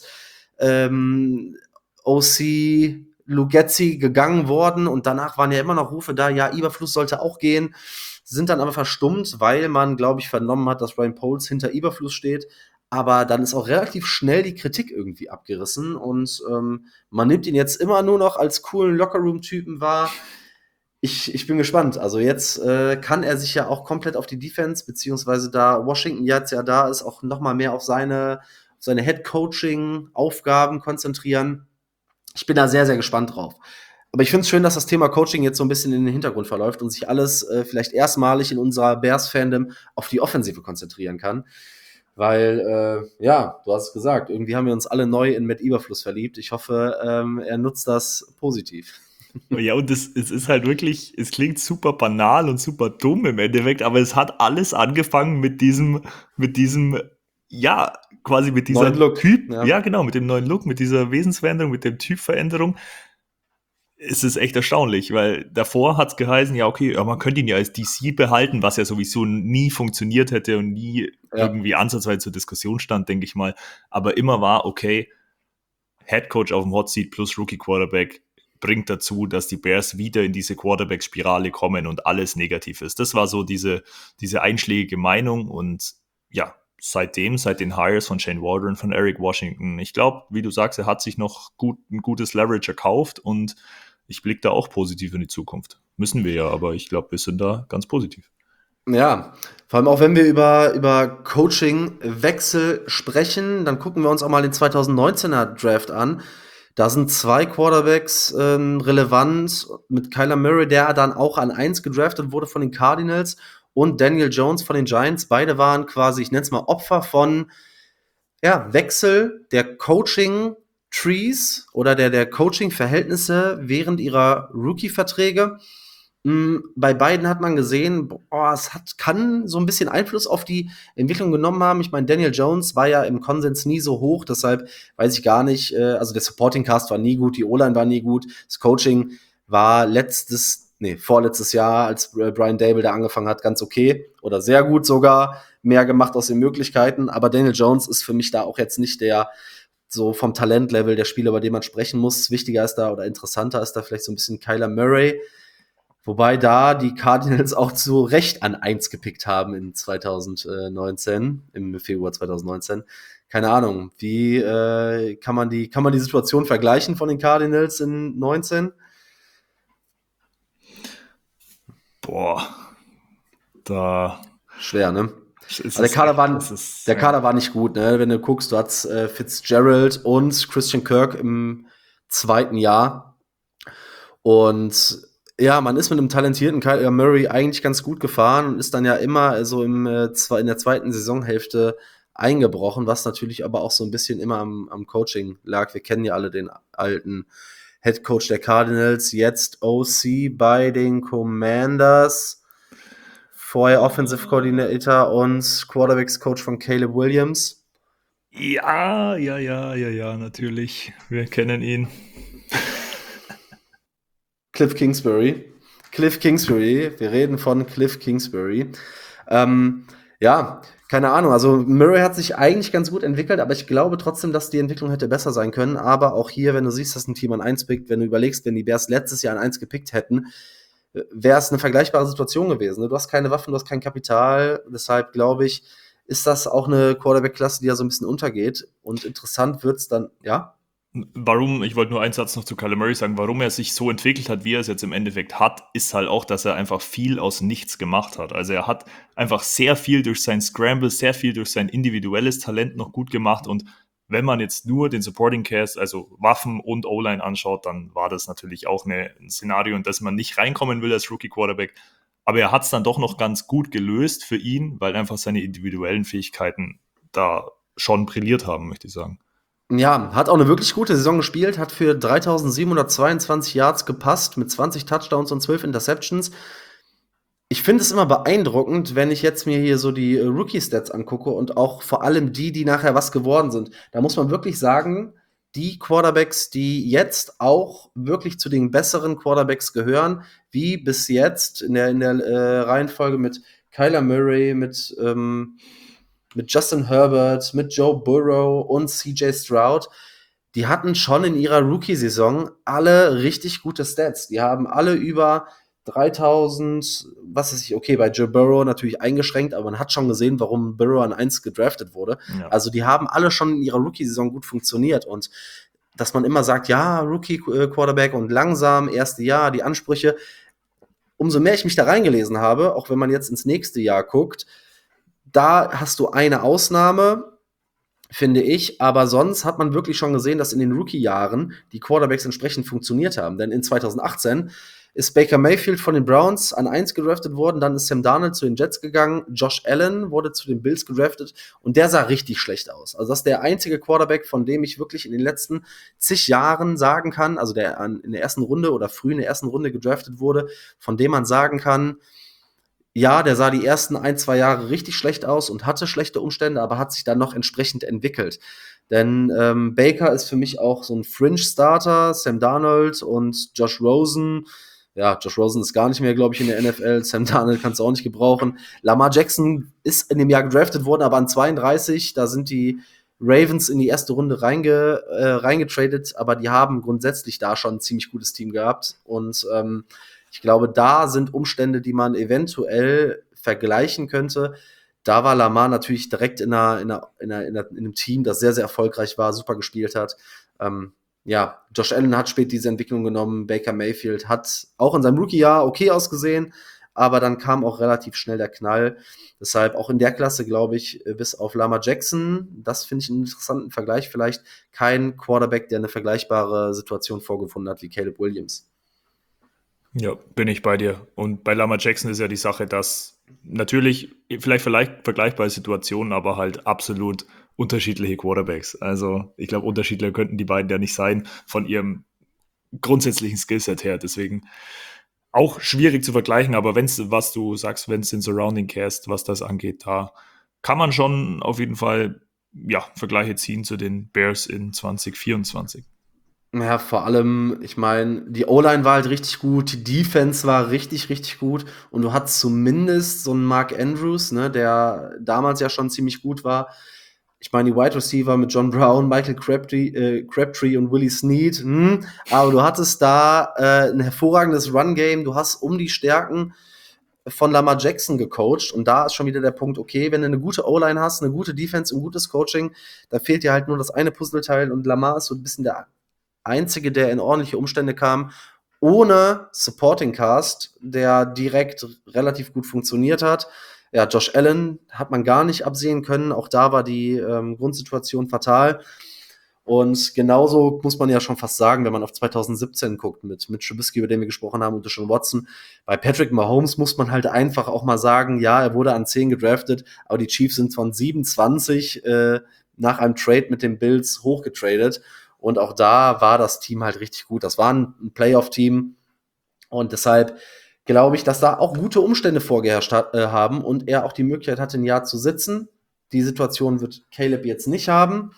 OC Lugetzi gegangen worden und danach waren ja immer noch Rufe da, ja, Eberflus sollte auch gehen, sind dann aber verstummt, weil man, glaube ich, vernommen hat, dass Ryan Poles hinter Eberflus steht. Aber dann ist auch relativ schnell die Kritik irgendwie abgerissen und man nimmt ihn jetzt immer nur noch als coolen Lockerroom-Typen wahr. Ich bin gespannt. Also jetzt kann er sich ja auch komplett auf die Defense, beziehungsweise da Washington jetzt ja da ist, auch noch mal mehr auf seine Head-Coaching-Aufgaben konzentrieren. Ich bin da sehr, sehr gespannt drauf. Aber ich finde es schön, dass das Thema Coaching jetzt so ein bisschen in den Hintergrund verläuft und sich alles vielleicht erstmalig in unserer Bears-Fandom auf die Offensive konzentrieren kann. Weil, ja, du hast es gesagt, irgendwie haben wir uns alle neu in Matt Eberfluss verliebt. Ich hoffe, er nutzt das positiv. Ja, und es ist halt wirklich, es klingt super banal und super dumm im Endeffekt, aber es hat alles angefangen mit diesem, ja, quasi mit dieser Neuen Look, Typ, ja. ja genau, mit dem neuen Look, mit dieser Wesensveränderung, mit dem Typveränderung. Es ist echt erstaunlich, weil davor hat es geheißen, ja, okay, ja, man könnte ihn ja als DC behalten, was ja sowieso nie funktioniert hätte und nie Ja. irgendwie ansatzweise zur Diskussion stand, denke ich mal. Aber immer war, okay, Head Coach auf dem Hot Seat plus Rookie Quarterback bringt dazu, dass die Bears wieder in diese Quarterback-Spirale kommen und alles negativ ist. Das war so diese einschlägige Meinung und ja, seit den Hires von Shane Waldron, von Eric Washington, ich glaube, wie du sagst, er hat sich noch ein gutes Leverage erkauft und ich blicke da auch positiv in die Zukunft. Müssen wir ja, aber ich glaube, wir sind da ganz positiv. Ja, vor allem auch wenn wir über Coaching-Wechsel sprechen, dann gucken wir uns auch mal den 2019er Draft an. Da sind 2 Quarterbacks relevant, mit Kyler Murray, der dann auch an 1 gedraftet wurde von den Cardinals, und Daniel Jones von den Giants. Beide waren quasi, ich nenne es mal, Opfer von Wechsel der Coaching-Trees oder der Coaching-Verhältnisse während ihrer Rookie-Verträge. Bei beiden hat man gesehen, kann so ein bisschen Einfluss auf die Entwicklung genommen haben. Ich meine, Daniel Jones war ja im Konsens nie so hoch, deshalb weiß ich gar nicht, also der Supporting Cast war nie gut, die O-Line war nie gut, das Coaching war vorletztes Jahr, als Brian Dable da angefangen hat, ganz okay oder sehr gut sogar, mehr gemacht aus den Möglichkeiten, aber Daniel Jones ist für mich da auch jetzt nicht der so vom Talentlevel der Spieler, über den man sprechen muss. Wichtiger ist da oder interessanter ist da vielleicht so ein bisschen Kyler Murray. Wobei da die Cardinals auch zu Recht an 1 gepickt haben in 2019, im Februar 2019. Keine Ahnung, wie kann man die Situation vergleichen von den Cardinals in 19? Boah, da Schwer, ne? ist Also der Kader ja. war nicht gut, ne? Wenn du guckst, du hattest Fitzgerald und Christian Kirk im 2. Jahr. Und ja, man ist mit einem talentierten Kyler Murray eigentlich ganz gut gefahren und ist dann ja immer so in der 2. Saisonhälfte eingebrochen, was natürlich aber auch so ein bisschen immer am Coaching lag. Wir kennen ja alle den alten Head Coach der Cardinals, jetzt OC bei den Commanders, vorher Offensive Coordinator und Quarterbacks Coach von Caleb Williams. Ja, natürlich. Wir kennen ihn. Cliff Kingsbury. Wir reden von Cliff Kingsbury. Ja, keine Ahnung. Also Murray hat sich eigentlich ganz gut entwickelt, aber ich glaube trotzdem, dass die Entwicklung hätte besser sein können. Aber auch hier, wenn du siehst, dass ein Team an 1 pickt, wenn du überlegst, wenn die Bears letztes Jahr an 1 gepickt hätten, wäre es eine vergleichbare Situation gewesen. Du hast keine Waffen, du hast kein Kapital. Deshalb glaube ich, ist das auch eine Quarterback-Klasse, die ja so ein bisschen untergeht. Und interessant wird's dann, ja? Ich wollte nur einen Satz noch zu Kyler Murray sagen, warum er sich so entwickelt hat, wie er es jetzt im Endeffekt hat, ist halt auch, dass er einfach viel aus nichts gemacht hat. Also er hat einfach sehr viel durch sein Scramble, sehr viel durch sein individuelles Talent noch gut gemacht und wenn man jetzt nur den Supporting Cast, also Waffen und O-Line anschaut, dann war das natürlich auch ein Szenario, in das man nicht reinkommen will als Rookie Quarterback. Aber er hat es dann doch noch ganz gut gelöst für ihn, weil einfach seine individuellen Fähigkeiten da schon brilliert haben, möchte ich sagen. Ja, hat auch eine wirklich gute Saison gespielt, hat für 3.722 Yards gepasst mit 20 Touchdowns und 12 Interceptions. Ich finde es immer beeindruckend, wenn ich jetzt mir hier so die Rookie-Stats angucke und auch vor allem die nachher was geworden sind. Da muss man wirklich sagen, die Quarterbacks, die jetzt auch wirklich zu den besseren Quarterbacks gehören, wie bis jetzt in der Reihenfolge mit Kyler Murray, mit Justin Herbert, mit Joe Burrow und CJ Stroud, die hatten schon in ihrer Rookie-Saison alle richtig gute Stats. Die haben alle über 3000, was weiß ich, okay, bei Joe Burrow natürlich eingeschränkt, aber man hat schon gesehen, warum Burrow an 1 gedraftet wurde. Ja. Also die haben alle schon in ihrer Rookie-Saison gut funktioniert und dass man immer sagt, ja, Rookie-Quarterback und langsam, erste Jahr, die Ansprüche, umso mehr ich mich da reingelesen habe, auch wenn man jetzt ins nächste Jahr guckt, da hast du eine Ausnahme, finde ich, aber sonst hat man wirklich schon gesehen, dass in den Rookie-Jahren die Quarterbacks entsprechend funktioniert haben. Denn in 2018 ist Baker Mayfield von den Browns an 1 gedraftet worden, dann ist Sam Darnold zu den Jets gegangen, Josh Allen wurde zu den Bills gedraftet und der sah richtig schlecht aus. Also das ist der einzige Quarterback, von dem ich wirklich in den letzten zig Jahren sagen kann, also der in der ersten Runde oder früh in der ersten Runde gedraftet wurde, von dem man sagen kann, ja, der sah die ersten 1-2 Jahre richtig schlecht aus und hatte schlechte Umstände, aber hat sich dann noch entsprechend entwickelt. Denn Baker ist für mich auch so ein Fringe-Starter, Sam Darnold und Josh Rosen. Ja, Josh Rosen ist gar nicht mehr, glaube ich, in der NFL. Sam Darnold kannst du auch nicht gebrauchen. Lamar Jackson ist in dem Jahr gedraftet worden, aber an 32, da sind die Ravens in die erste Runde reingetradet, aber die haben grundsätzlich da schon ein ziemlich gutes Team gehabt. Und ich glaube, da sind Umstände, die man eventuell vergleichen könnte. Da war Lamar natürlich direkt in einem Team, das sehr, sehr erfolgreich war, super gespielt hat. Ja, Josh Allen hat spät diese Entwicklung genommen. Baker Mayfield hat auch in seinem Rookie-Jahr okay ausgesehen, aber dann kam auch relativ schnell der Knall. Deshalb auch in der Klasse, glaube ich, bis auf Lamar Jackson, das finde ich einen interessanten Vergleich, vielleicht kein Quarterback, der eine vergleichbare Situation vorgefunden hat wie Caleb Williams. Ja, bin ich bei dir. Und bei Lamar Jackson ist ja die Sache, dass natürlich vielleicht vergleichbare Situationen, aber halt absolut unterschiedliche Quarterbacks. Also ich glaube, unterschiedlicher könnten die beiden ja nicht sein von ihrem grundsätzlichen Skillset her. Deswegen auch schwierig zu vergleichen, aber was du sagst, wenn es den Surrounding Cast, was das angeht, da kann man schon auf jeden Fall Vergleiche ziehen zu den Bears in 2024. Ja, vor allem, ich meine, die O-Line war halt richtig gut, die Defense war richtig, richtig gut und du hattest zumindest so einen Mark Andrews, ne, der damals ja schon ziemlich gut war. Ich meine, die Wide Receiver mit John Brown, Michael Crabtree und Willie Snead, aber du hattest da ein hervorragendes Run-Game, du hast um die Stärken von Lamar Jackson gecoacht und da ist schon wieder der Punkt, okay, wenn du eine gute O-Line hast, eine gute Defense und gutes Coaching, da fehlt dir halt nur das eine Puzzleteil und Lamar ist so ein bisschen der Einzige, der in ordentliche Umstände kam, ohne Supporting Cast, der direkt relativ gut funktioniert hat. Ja, Josh Allen hat man gar nicht absehen können. Auch da war die Grundsituation fatal. Und genauso muss man ja schon fast sagen, wenn man auf 2017 guckt, mit Trubisky, über den wir gesprochen haben, und Deshaun Watson. Bei Patrick Mahomes muss man halt einfach auch mal sagen, ja, er wurde an 10 gedraftet, aber die Chiefs sind von 27 nach einem Trade mit den Bills hochgetradet. Und auch da war das Team halt richtig gut. Das war ein Playoff-Team. Und deshalb glaube ich, dass da auch gute Umstände vorgeherrscht haben und er auch die Möglichkeit hatte, ein Jahr zu sitzen. Die Situation wird Caleb jetzt nicht haben.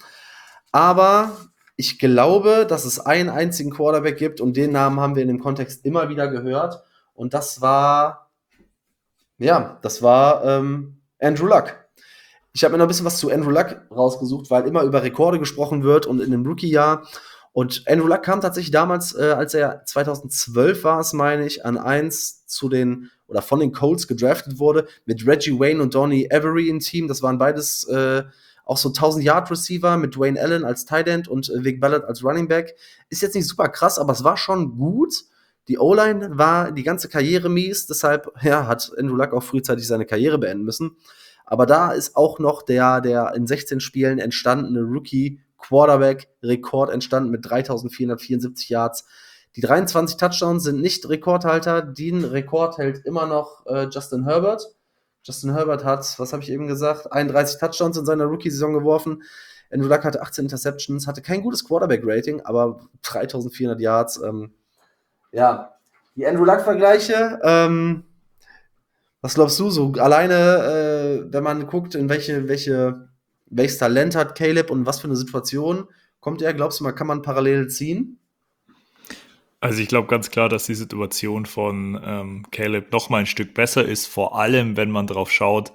Aber ich glaube, dass es einen einzigen Quarterback gibt und den Namen haben wir in dem Kontext immer wieder gehört. Und das war Andrew Luck. Ich habe mir noch ein bisschen was zu Andrew Luck rausgesucht, weil immer über Rekorde gesprochen wird und in dem Rookie-Jahr. Und Andrew Luck kam tatsächlich damals, als er 2012 war es, meine ich, an 1 von den Colts gedraftet wurde, mit Reggie Wayne und Donnie Avery im Team. Das waren beides auch so 1000-Yard-Receiver mit Dwayne Allen als Tight End und Vic Ballard als Running Back. Ist jetzt nicht super krass, aber es war schon gut. Die O-Line war die ganze Karriere mies, deshalb hat Andrew Luck auch frühzeitig seine Karriere beenden müssen. Aber da ist auch noch der in 16 Spielen entstandene Rookie-Quarterback-Rekord entstanden mit 3474 Yards. Die 23 Touchdowns sind nicht Rekordhalter. Den Rekord hält immer noch Justin Herbert. Justin Herbert hat, was habe ich eben gesagt, 31 Touchdowns in seiner Rookie-Saison geworfen. Andrew Luck hatte 18 Interceptions, hatte kein gutes Quarterback-Rating, aber 3400 Yards. Die Andrew Luck-Vergleiche, was glaubst du so? Alleine, wenn man guckt, in welches Talent hat Caleb und was für eine Situation kommt er, glaubst du mal, kann man parallel ziehen? Also ich glaube ganz klar, dass die Situation von Caleb noch mal ein Stück besser ist, vor allem wenn man drauf schaut,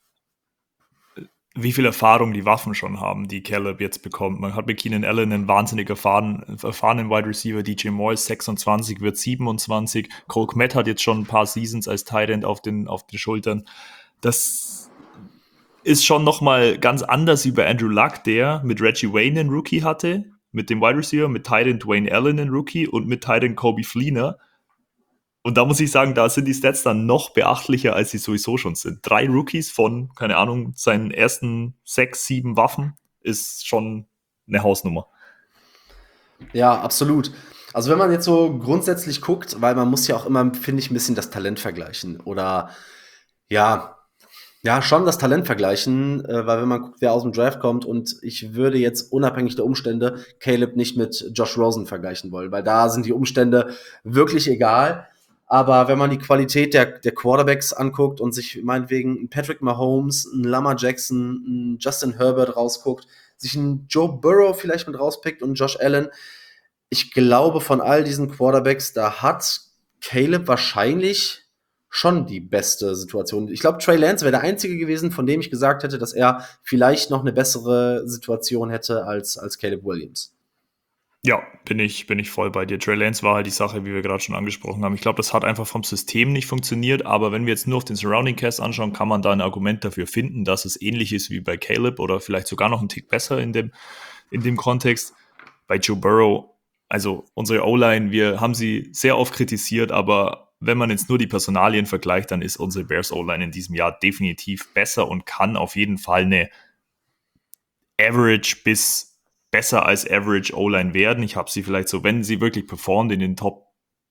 wie viel Erfahrung die Waffen schon haben, die Caleb jetzt bekommt. Man hat mit Keenan Allen einen wahnsinnig erfahrenen Wide Receiver, DJ Moore ist 26, wird 27. Cole Kmet hat jetzt schon ein paar Seasons als Tight End auf den Schultern. Das ist schon nochmal ganz anders wie bei Andrew Luck, der mit Reggie Wayne einen Rookie hatte, mit dem Wide Receiver, mit Tight End Dwayne Allen einen Rookie und mit Tight End Kobe Fleener. Und da muss ich sagen, da sind die Stats dann noch beachtlicher, als sie sowieso schon sind. 3 Rookies von, keine Ahnung, seinen ersten 6, 7 Waffen ist schon eine Hausnummer. Ja, absolut. Also wenn man jetzt so grundsätzlich guckt, weil man muss ja auch immer, finde ich, ein bisschen das Talent vergleichen. Oder ja, ja, schon das Talent vergleichen, weil wenn man guckt, wer aus dem Draft kommt und ich würde jetzt unabhängig der Umstände Caleb nicht mit Josh Rosen vergleichen wollen, weil da sind die Umstände wirklich egal. Aber wenn man die Qualität der Quarterbacks anguckt und sich meinetwegen einen Patrick Mahomes, einen Lamar Jackson, einen Justin Herbert rausguckt, sich einen Joe Burrow vielleicht mit rauspickt und Josh Allen, ich glaube, von all diesen Quarterbacks, da hat Caleb wahrscheinlich schon die beste Situation. Ich glaube, Trey Lance wäre der Einzige gewesen, von dem ich gesagt hätte, dass er vielleicht noch eine bessere Situation hätte als Caleb Williams. Ja, bin ich voll bei dir. Trey Lance war halt die Sache, wie wir gerade schon angesprochen haben. Ich glaube, das hat einfach vom System nicht funktioniert, aber wenn wir jetzt nur auf den Surrounding Cast anschauen, kann man da ein Argument dafür finden, dass es ähnlich ist wie bei Caleb oder vielleicht sogar noch einen Tick besser in dem Kontext. Bei Joe Burrow, also unsere O-Line, wir haben sie sehr oft kritisiert, aber wenn man jetzt nur die Personalien vergleicht, dann ist unsere Bears O-Line in diesem Jahr definitiv besser und kann auf jeden Fall eine Average bis besser als Average O-Line werden. Ich habe sie vielleicht so, wenn sie wirklich performt, in den Top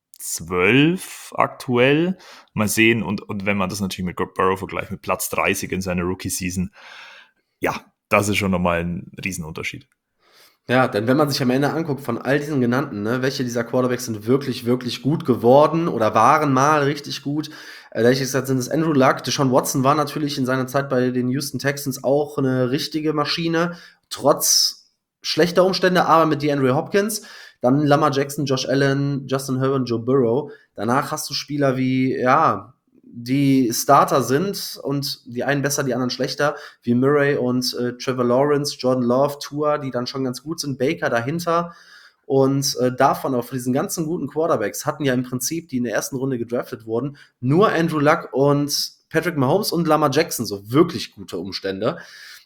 12 aktuell. Mal sehen, und wenn man das natürlich mit Burrow vergleicht, mit Platz 30 in seiner Rookie-Season, ja, das ist schon nochmal ein Riesenunterschied. Ja, denn wenn man sich am Ende anguckt von all diesen genannten, ne, welche dieser Quarterbacks sind wirklich, wirklich gut geworden oder waren mal richtig gut, da hätte ich gesagt, sind es Andrew Luck. Deshaun Watson war natürlich in seiner Zeit bei den Houston Texans auch eine richtige Maschine, trotz schlechter Umstände, aber mit DeAndre Hopkins. Dann Lamar Jackson, Josh Allen, Justin Herbert, Joe Burrow. Danach hast du Spieler wie, ja, die Starter sind und die einen besser, die anderen schlechter, wie Murray und Trevor Lawrence, Jordan Love, Tua, die dann schon ganz gut sind, Baker dahinter. Und davon, auch von diesen ganzen guten Quarterbacks, hatten ja im Prinzip, die in der ersten Runde gedraftet wurden, nur Andrew Luck und Patrick Mahomes und Lamar Jackson, so wirklich gute Umstände.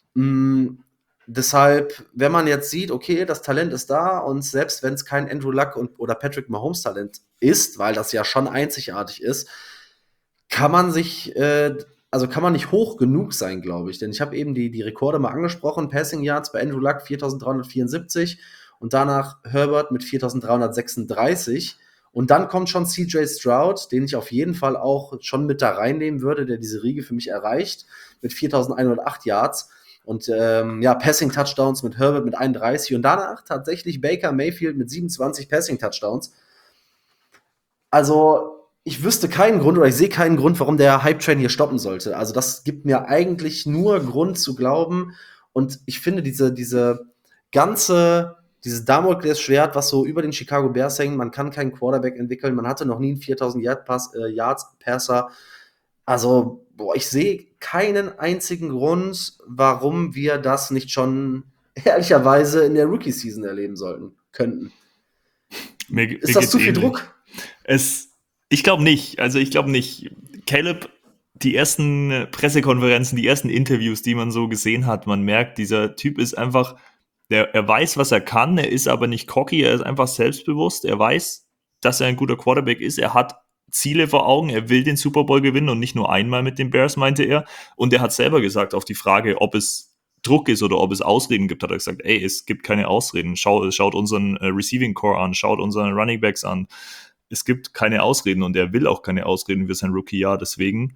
Deshalb, wenn man jetzt sieht, okay, das Talent ist da und selbst wenn es kein Andrew Luck oder Patrick Mahomes Talent ist, weil das ja schon einzigartig ist, kann man sich, kann man nicht hoch genug sein, glaube ich. Denn ich habe eben die Rekorde mal angesprochen. Passing Yards bei Andrew Luck 4.374 und danach Herbert mit 4.336. Und dann kommt schon CJ Stroud, den ich auf jeden Fall auch schon mit da reinnehmen würde, der diese Riege für mich erreicht, mit 4.108 Yards. Und Passing-Touchdowns mit Herbert mit 31 und danach tatsächlich Baker Mayfield mit 27 Passing-Touchdowns. Also ich wüsste keinen Grund oder ich sehe keinen Grund, warum der Hype-Train hier stoppen sollte. Also das gibt mir eigentlich nur Grund zu glauben. Und ich finde dieses Damoklesschwert, was so über den Chicago Bears hängt, man kann keinen Quarterback entwickeln, man hatte noch nie einen 4.000 Yards Passer. Also, ich sehe keinen einzigen Grund, warum wir das nicht schon ehrlicherweise in der Rookie-Season erleben könnten. Ist das zu viel Druck? Ich glaube nicht. Also ich glaube nicht. Caleb, die ersten Pressekonferenzen, die ersten Interviews, die man so gesehen hat, man merkt, dieser Typ ist einfach, er weiß, was er kann, er ist aber nicht cocky, er ist einfach selbstbewusst, er weiß, dass er ein guter Quarterback ist, er hat Ziele vor Augen, er will den Super Bowl gewinnen und nicht nur einmal mit den Bears, meinte er. Und er hat selber gesagt auf die Frage, ob es Druck ist oder ob es Ausreden gibt, hat er gesagt, ey, es gibt keine Ausreden. Schaut unseren Receiving Core an, schaut unseren Running Backs an. Es gibt keine Ausreden und er will auch keine Ausreden für sein Rookie-Jahr. Deswegen,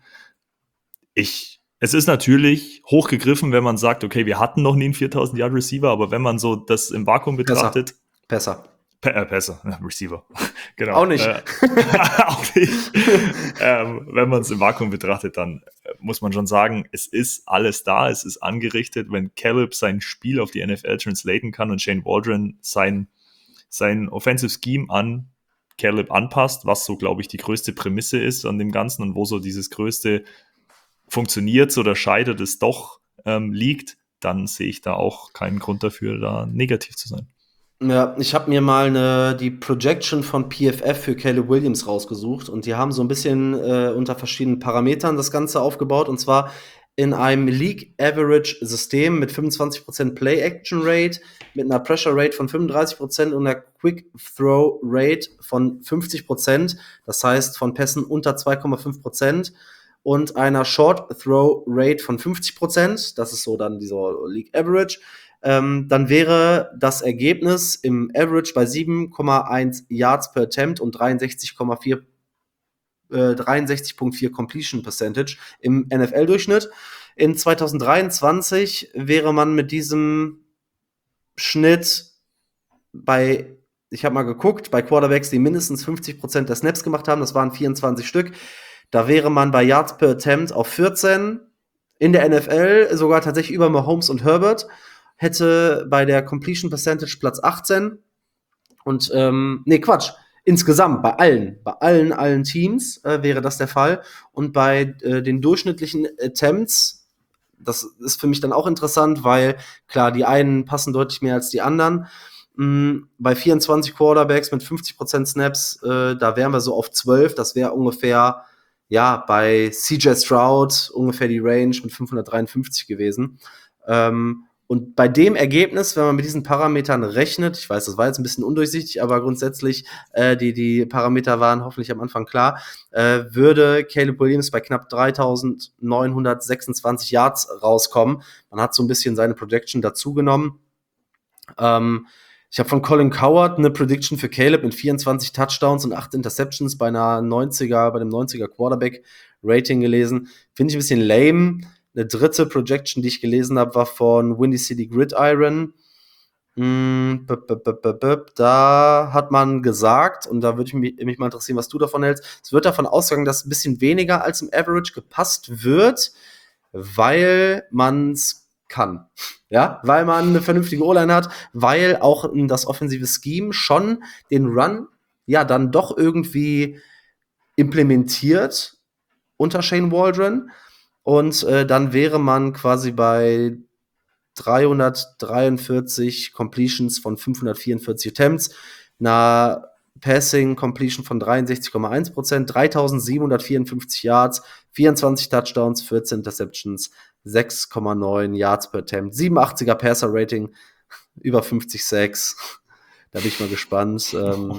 es ist natürlich hochgegriffen, wenn man sagt, okay, wir hatten noch nie einen 4.000-Yard-Receiver, aber wenn man so das im Vakuum betrachtet. Besser. Receiver. Genau. Auch nicht. Auch nicht. Wenn man es im Vakuum betrachtet, dann muss man schon sagen, es ist alles da, es ist angerichtet. Wenn Caleb sein Spiel auf die NFL translaten kann und Shane Waldron sein Offensive Scheme an Caleb anpasst, was so, glaube ich, die größte Prämisse ist an dem Ganzen und wo so dieses größte funktioniert oder scheitert es doch liegt, dann sehe ich da auch keinen Grund dafür, da negativ zu sein. Ja, ich habe mir mal die Projection von PFF für Caleb Williams rausgesucht und die haben so ein bisschen unter verschiedenen Parametern das Ganze aufgebaut und zwar in einem League-Average-System mit 25% Play-Action-Rate, mit einer Pressure-Rate von 35% und einer Quick-Throw-Rate von 50%, das heißt von Pässen unter 2,5% und einer Short-Throw-Rate von 50%, das ist so dann dieser League-Average, dann wäre das Ergebnis im Average bei 7,1 Yards per Attempt und 63,4 Completion Percentage im NFL-Durchschnitt. In 2023 wäre man mit diesem Schnitt ich habe mal geguckt, bei Quarterbacks, die mindestens 50% der Snaps gemacht haben, das waren 24 Stück, da wäre man bei Yards per Attempt auf 14, in der NFL sogar tatsächlich über Mahomes und Herbert, hätte bei der Completion Percentage Platz 18 und, insgesamt bei allen Teams wäre das der Fall und bei den durchschnittlichen Attempts, das ist für mich dann auch interessant, weil klar, die einen passen deutlich mehr als die anderen. Bei 24 Quarterbacks mit 50% Snaps, da wären wir so auf 12. Das wäre ungefähr, ja, bei CJ Stroud ungefähr die Range mit 553 gewesen. Und bei dem Ergebnis, wenn man mit diesen Parametern rechnet, ich weiß, das war jetzt ein bisschen undurchsichtig, aber grundsätzlich, die Parameter waren hoffentlich am Anfang klar, würde Caleb Williams bei knapp 3.926 Yards rauskommen. Man hat so ein bisschen seine Projection dazu genommen. Ich habe von Colin Cowherd eine Prediction für Caleb mit 24 Touchdowns und 8 Interceptions bei dem 90er Quarterback-Rating gelesen. Finde ich ein bisschen lame. Eine dritte Projection, die ich gelesen habe, war von Windy City Gridiron. Da hat man gesagt, und da würde mich mal interessieren, was du davon hältst, es wird davon ausgegangen, dass ein bisschen weniger als im Average gepasst wird, weil man es kann. Ja, weil man eine vernünftige O-Line hat, weil auch das offensive Scheme schon den Run ja dann doch irgendwie implementiert unter Shane Waldron. Und dann wäre man quasi bei 343 Completions von 544 Attempts, einer Passing Completion von 63,1%, 3754 Yards, 24 Touchdowns, 14 Interceptions, 6,9 Yards per Attempt, 87er Passer Rating, über 50 Sacks. Da bin ich mal gespannt.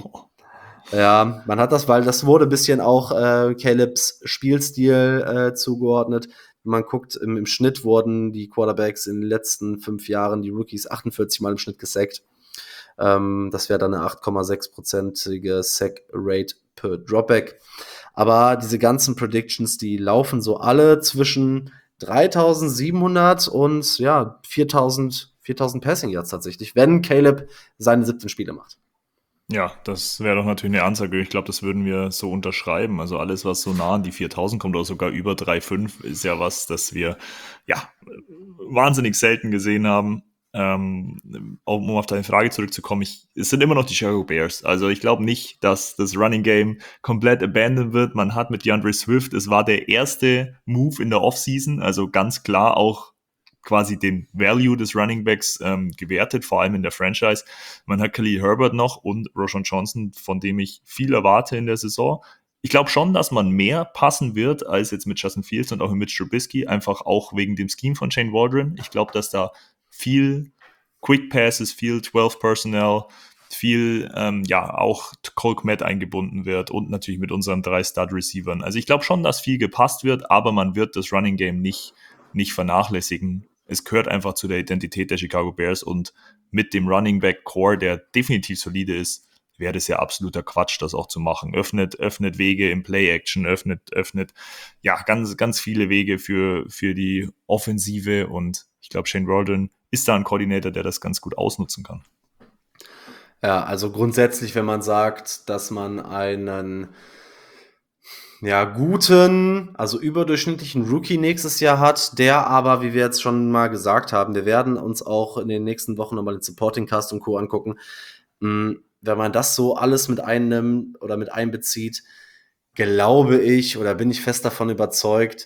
Ja, man hat das, weil das wurde ein bisschen auch Calebs Spielstil zugeordnet. Wenn man guckt, im Schnitt wurden die Quarterbacks in den letzten 5 Jahren, die Rookies, 48 Mal im Schnitt gesackt. Das wäre dann eine 8,6%ige Sack-Rate per Dropback. Aber diese ganzen Predictions, die laufen so alle zwischen 3.700 und ja, 4.000 Passing Yards tatsächlich, wenn Caleb seine 17 Spiele macht. Ja, das wäre doch natürlich eine Ansage. Ich glaube, das würden wir so unterschreiben. Also alles, was so nah an die 4.000 kommt oder sogar über 3.500, ist ja was, das wir ja wahnsinnig selten gesehen haben. Um auf deine Frage zurückzukommen, es sind immer noch die Chicago Bears. Also ich glaube nicht, dass das Running Game komplett abandoned wird. Man hat mit DeAndre Swift, es war der erste Move in der Offseason, also ganz klar auch quasi den Value des Running Backs gewertet, vor allem in der Franchise. Man hat Khalil Herbert noch und Roschon Johnson, von dem ich viel erwarte in der Saison. Ich glaube schon, dass man mehr passen wird als jetzt mit Justin Fields und auch mit Mitch Trubisky, einfach auch wegen dem Scheme von Shane Waldron. Ich glaube, dass da viel Quick Passes, viel 12 Personnel, viel auch Cole Kmet eingebunden wird und natürlich mit unseren 3 Stud-Receivern. Also ich glaube schon, dass viel gepasst wird, aber man wird das Running Game nicht vernachlässigen. Es gehört einfach zu der Identität der Chicago Bears und mit dem Running Back Core, der definitiv solide ist, wäre das ja absoluter Quatsch, das auch zu machen. Öffnet Wege im Play-Action, öffnet ja ganz, ganz viele Wege für die Offensive und ich glaube, Shane Waldron ist da ein Koordinator, der das ganz gut ausnutzen kann. Ja, also grundsätzlich, wenn man sagt, dass man einen guten, also überdurchschnittlichen Rookie nächstes Jahr hat, der aber, wie wir jetzt schon mal gesagt haben, wir werden uns auch in den nächsten Wochen nochmal den Supporting Cast und Co. angucken. Wenn man das so alles mit einnimmt oder mit einbezieht, glaube ich oder bin ich fest davon überzeugt,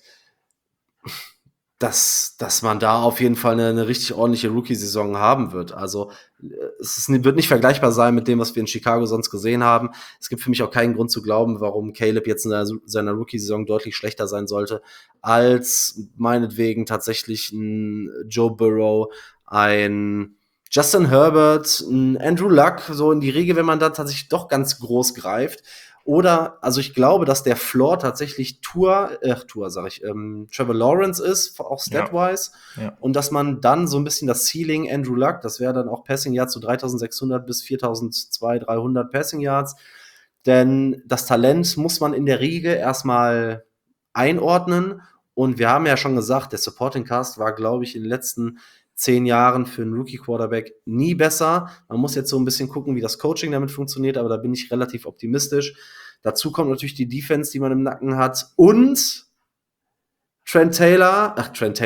dass man da auf jeden Fall eine richtig ordentliche Rookie-Saison haben wird. Also wird nicht vergleichbar sein mit dem, was wir in Chicago sonst gesehen haben. Es gibt für mich auch keinen Grund zu glauben, warum Caleb jetzt in seiner Rookie-Saison deutlich schlechter sein sollte, als meinetwegen tatsächlich ein Joe Burrow, ein Justin Herbert, ein Andrew Luck, so in die Riege, wenn man da tatsächlich doch ganz groß greift. Oder, also ich glaube, dass der Floor tatsächlich Trevor Lawrence ist, auch stat-wise. Ja. Und dass man dann so ein bisschen das Ceiling Andrew Luck, das wäre dann auch Passing Yards zu 3.600 bis 4.200, 300 Passing Yards. Denn das Talent muss man in der Regel erstmal einordnen. Und wir haben ja schon gesagt, der Supporting Cast war, glaube ich, in den letzten 10 Jahren für einen Rookie-Quarterback nie besser. Man muss jetzt so ein bisschen gucken, wie das Coaching damit funktioniert, aber da bin ich relativ optimistisch. Dazu kommt natürlich die Defense, die man im Nacken hat. Und Tory Taylor,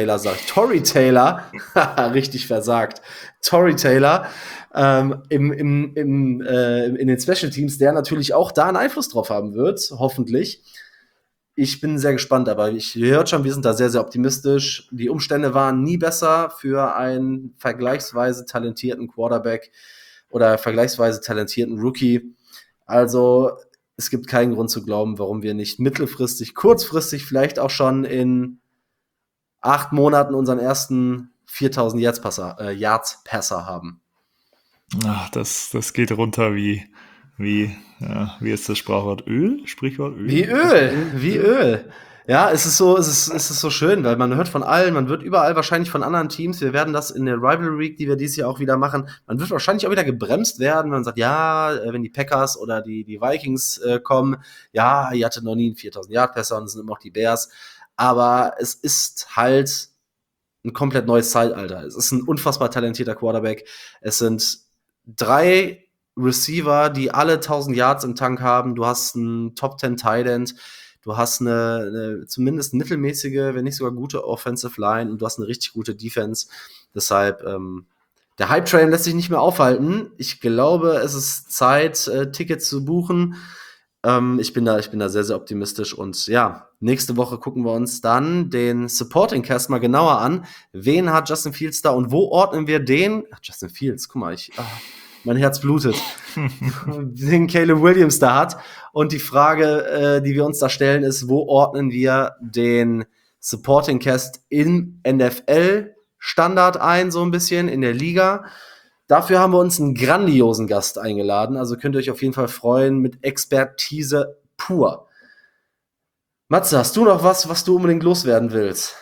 richtig versagt. Tory Taylor in den Special Teams, der natürlich auch da einen Einfluss drauf haben wird, hoffentlich. Ich bin sehr gespannt, aber ihr hört schon, wir sind da sehr, sehr optimistisch. Die Umstände waren nie besser für einen vergleichsweise talentierten Quarterback oder vergleichsweise talentierten Rookie. Also es gibt keinen Grund zu glauben, warum wir nicht mittelfristig, kurzfristig, vielleicht auch schon in 8 Monaten unseren ersten 4.000 Yards-Passer haben. Ach, das geht runter wie ist das Sprichwort Öl? Wie Öl. Ja, es ist so schön, weil man hört von allen, man wird überall wahrscheinlich von anderen Teams, wir werden das in der Rivalry Week, die wir dieses Jahr auch wieder machen, man wird wahrscheinlich auch wieder gebremst werden, man sagt, ja, wenn die Packers oder die Vikings kommen, ja, ihr hattet noch nie einen 4.000 Yard Passer und es sind immer noch die Bears, aber es ist halt ein komplett neues Zeitalter. Es ist ein unfassbar talentierter Quarterback. Es sind 3 Receiver, die alle 1.000 Yards im Tank haben. Du hast einen Top 10 Tight End. Du hast eine zumindest mittelmäßige, wenn nicht sogar gute Offensive Line. Und du hast eine richtig gute Defense. Deshalb, der Hype-Train lässt sich nicht mehr aufhalten. Ich glaube, es ist Zeit, Tickets zu buchen. Ich bin da sehr, sehr optimistisch. Und ja, nächste Woche gucken wir uns dann den Supporting Cast mal genauer an. Wen hat Justin Fields da und wo ordnen wir den? Ach, Justin Fields, guck mal, mein Herz blutet. Den Caleb Williams da hat. Und die Frage, die wir uns da stellen, ist, wo ordnen wir den Supporting Cast im NFL-Standard ein, so ein bisschen, in der Liga? Dafür haben wir uns einen grandiosen Gast eingeladen. Also könnt ihr euch auf jeden Fall freuen mit Expertise pur. Matze, hast du noch was du unbedingt loswerden willst?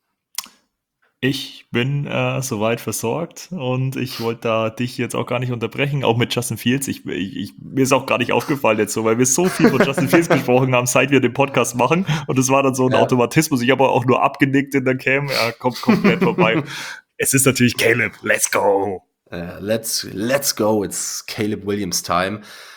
Ich bin soweit versorgt und ich wollte da dich jetzt auch gar nicht unterbrechen, auch mit Justin Fields. Mir ist auch gar nicht aufgefallen jetzt so, weil wir so viel von Justin Fields gesprochen haben, seit wir den Podcast machen. Und es war dann so ein Automatismus. Ich habe auch nur abgenickt in der Cam. Er kommt komplett vorbei. Es ist natürlich Caleb. Let's go. Let's go. It's Caleb Williams time.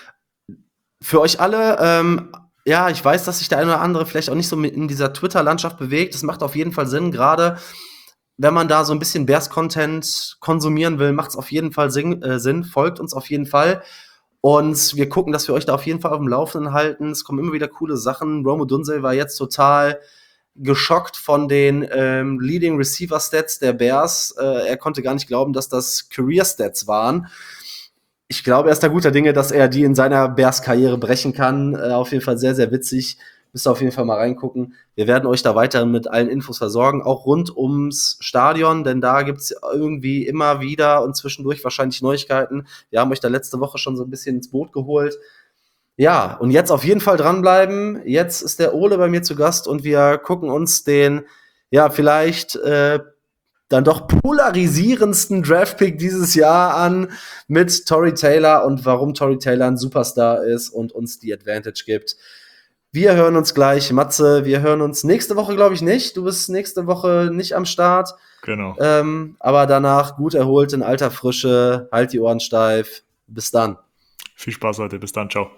Für euch alle, ja, ich weiß, dass sich der eine oder andere vielleicht auch nicht so in dieser Twitter-Landschaft bewegt. Das macht auf jeden Fall Sinn, gerade wenn man da so ein bisschen Bears-Content konsumieren will, macht es auf jeden Fall Sinn. Folgt uns auf jeden Fall. Und wir gucken, dass wir euch da auf jeden Fall auf dem Laufenden halten. Es kommen immer wieder coole Sachen. Rome Odunze war jetzt total geschockt von den Leading Receiver Stats der Bears. Er konnte gar nicht glauben, dass das Career Stats waren. Ich glaube, er ist da guter Dinge, dass er die in seiner Bears-Karriere brechen kann. Auf jeden Fall sehr, sehr witzig. Müsst ihr auf jeden Fall mal reingucken. Wir werden euch da weiterhin mit allen Infos versorgen, auch rund ums Stadion, denn da gibt's irgendwie immer wieder und zwischendurch wahrscheinlich Neuigkeiten. Wir haben euch da letzte Woche schon so ein bisschen ins Boot geholt. Ja, und jetzt auf jeden Fall dranbleiben. Jetzt ist der Ole bei mir zu Gast und wir gucken uns den, ja, vielleicht dann doch polarisierendsten Draftpick dieses Jahr an mit Tory Taylor und warum Tory Taylor ein Superstar ist und uns die Advantage gibt. Wir hören uns gleich. Matze, wir hören uns nächste Woche, glaube ich, nicht. Du bist nächste Woche nicht am Start. Genau. Aber danach gut erholt in alter Frische. Halt die Ohren steif. Bis dann. Viel Spaß heute. Bis dann. Ciao.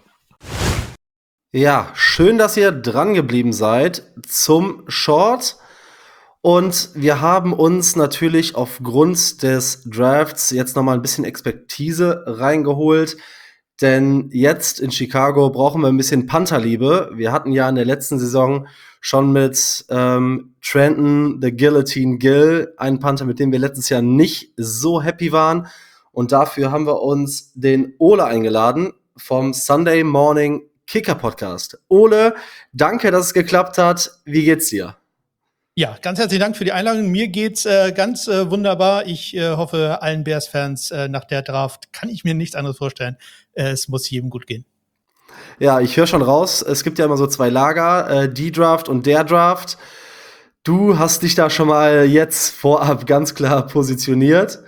Ja, schön, dass ihr dran geblieben seid zum Short. Und wir haben uns natürlich aufgrund des Drafts jetzt nochmal ein bisschen Expertise reingeholt. Denn jetzt in Chicago brauchen wir ein bisschen Pantherliebe. Wir hatten ja in der letzten Saison schon mit Trenton the Guillotine Gill einen Panther, mit dem wir letztes Jahr nicht so happy waren. Und dafür haben wir uns den Ole eingeladen vom Sunday Morning Kicker Podcast. Ole, danke, dass es geklappt hat. Wie geht's dir? Ja, ganz herzlichen Dank für die Einladung. Mir geht's ganz wunderbar. Ich hoffe, allen Bears-Fans nach der Draft kann ich mir nichts anderes vorstellen. Es muss jedem gut gehen. Ja, ich höre schon raus, es gibt ja immer so 2 Lager, die Draft und der Draft. Du hast dich da schon mal jetzt vorab ganz klar positioniert.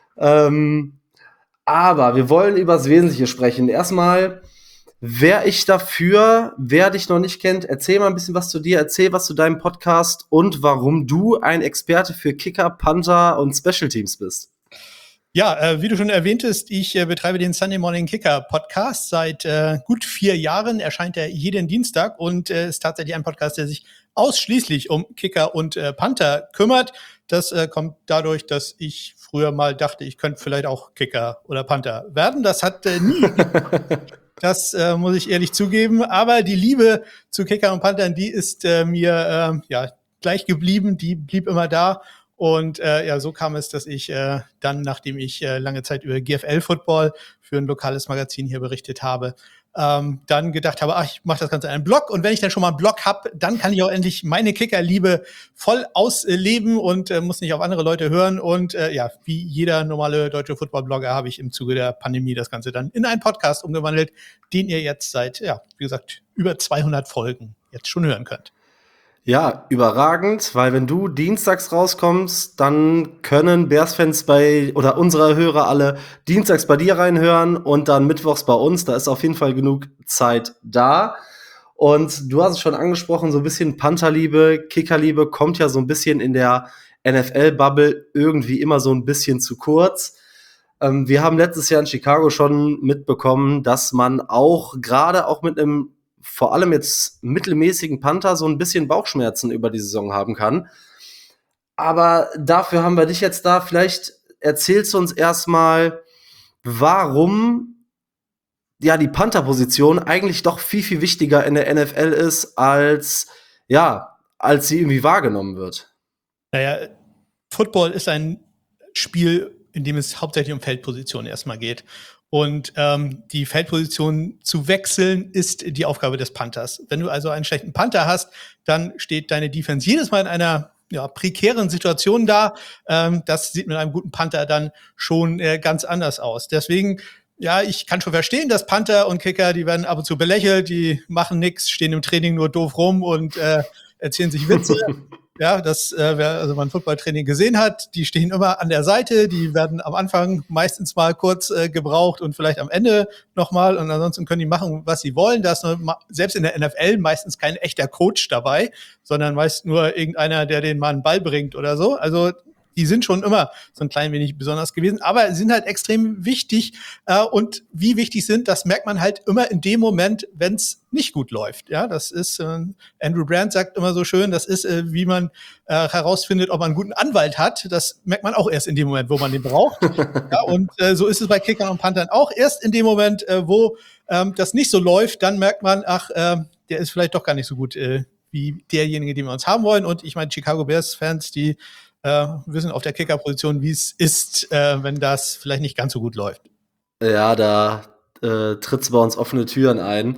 Aber wir wollen über das Wesentliche sprechen. Erstmal, wer ich dafür, wer dich noch nicht kennt, erzähl mal ein bisschen was zu dir, erzähl was zu deinem Podcast und warum du ein Experte für Kicker, Panther und Special Teams bist. Ja, wie du schon erwähntest, ich betreibe den Sunday Morning Kicker Podcast. Seit gut 4 Jahren erscheint er jeden Dienstag und ist tatsächlich ein Podcast, der sich ausschließlich um Kicker und Panther kümmert. Das kommt dadurch, dass ich früher mal dachte, ich könnte vielleicht auch Kicker oder Panther werden. Das hat nie Das muss ich ehrlich zugeben. Aber die Liebe zu Kickern und Panthern, die ist mir gleich geblieben. Die blieb immer da. Und so kam es, dass ich dann, nachdem ich lange Zeit über GFL-Football für ein lokales Magazin hier berichtet habe, dann gedacht habe, ich mache das Ganze in einem Blog. Und wenn ich dann schon mal einen Blog habe, dann kann ich auch endlich meine Kickerliebe voll ausleben und muss nicht auf andere Leute hören. Und wie jeder normale deutsche Football-Blogger habe ich im Zuge der Pandemie das Ganze dann in einen Podcast umgewandelt, den ihr jetzt seit, wie gesagt, über 200 Folgen jetzt schon hören könnt. Ja, überragend, weil wenn du dienstags rauskommst, dann können Bears-Fans oder unsere Hörer alle dienstags bei dir reinhören und dann mittwochs bei uns. Da ist auf jeden Fall genug Zeit da. Und du hast es schon angesprochen, so ein bisschen Pantherliebe, Kickerliebe kommt ja so ein bisschen in der NFL-Bubble irgendwie immer so ein bisschen zu kurz. Wir haben letztes Jahr in Chicago schon mitbekommen, dass man gerade auch mit einem vor allem jetzt mittelmäßigen Panther so ein bisschen Bauchschmerzen über die Saison haben kann. Aber dafür haben wir dich jetzt da. Vielleicht erzählst du uns erstmal, warum die Panther-Position eigentlich doch viel, viel wichtiger in der NFL ist, als sie irgendwie wahrgenommen wird. Naja, Football ist ein Spiel, in dem es hauptsächlich um Feldpositionen erstmal geht. Und die Feldposition zu wechseln ist die Aufgabe des Panthers. Wenn du also einen schlechten Panther hast, dann steht deine Defense jedes Mal in einer prekären Situation da. Das sieht mit einem guten Panther dann schon ganz anders aus. Deswegen, ich kann schon verstehen, dass Panther und Kicker, die werden ab und zu belächelt, die machen nichts, stehen im Training nur doof rum und erzählen sich Witze. Ja, wer also mal ein Footballtraining gesehen hat, die stehen immer an der Seite, die werden am Anfang meistens mal kurz gebraucht und vielleicht am Ende nochmal und ansonsten können die machen, was sie wollen. Da ist selbst in der NFL meistens kein echter Coach dabei, sondern meist nur irgendeiner, der den mal einen Ball bringt oder so. Also die sind schon immer so ein klein wenig besonders gewesen, aber sind halt extrem wichtig. Und wie wichtig sind, das merkt man halt immer in dem Moment, wenn es nicht gut läuft. Ja, das ist, Andrew Brandt sagt immer so schön, das ist, wie man herausfindet, ob man einen guten Anwalt hat. Das merkt man auch erst in dem Moment, wo man den braucht. Ja, und so ist es bei Kickern und Panthern auch. Erst in dem Moment, wo das nicht so läuft, dann merkt man, der ist vielleicht doch gar nicht so gut wie derjenige, den wir uns haben wollen. Und ich meine, Chicago Bears-Fans, die wissen auf der Kickerposition, wie es ist, wenn das vielleicht nicht ganz so gut läuft. Ja, da tritt's bei uns offene Türen ein.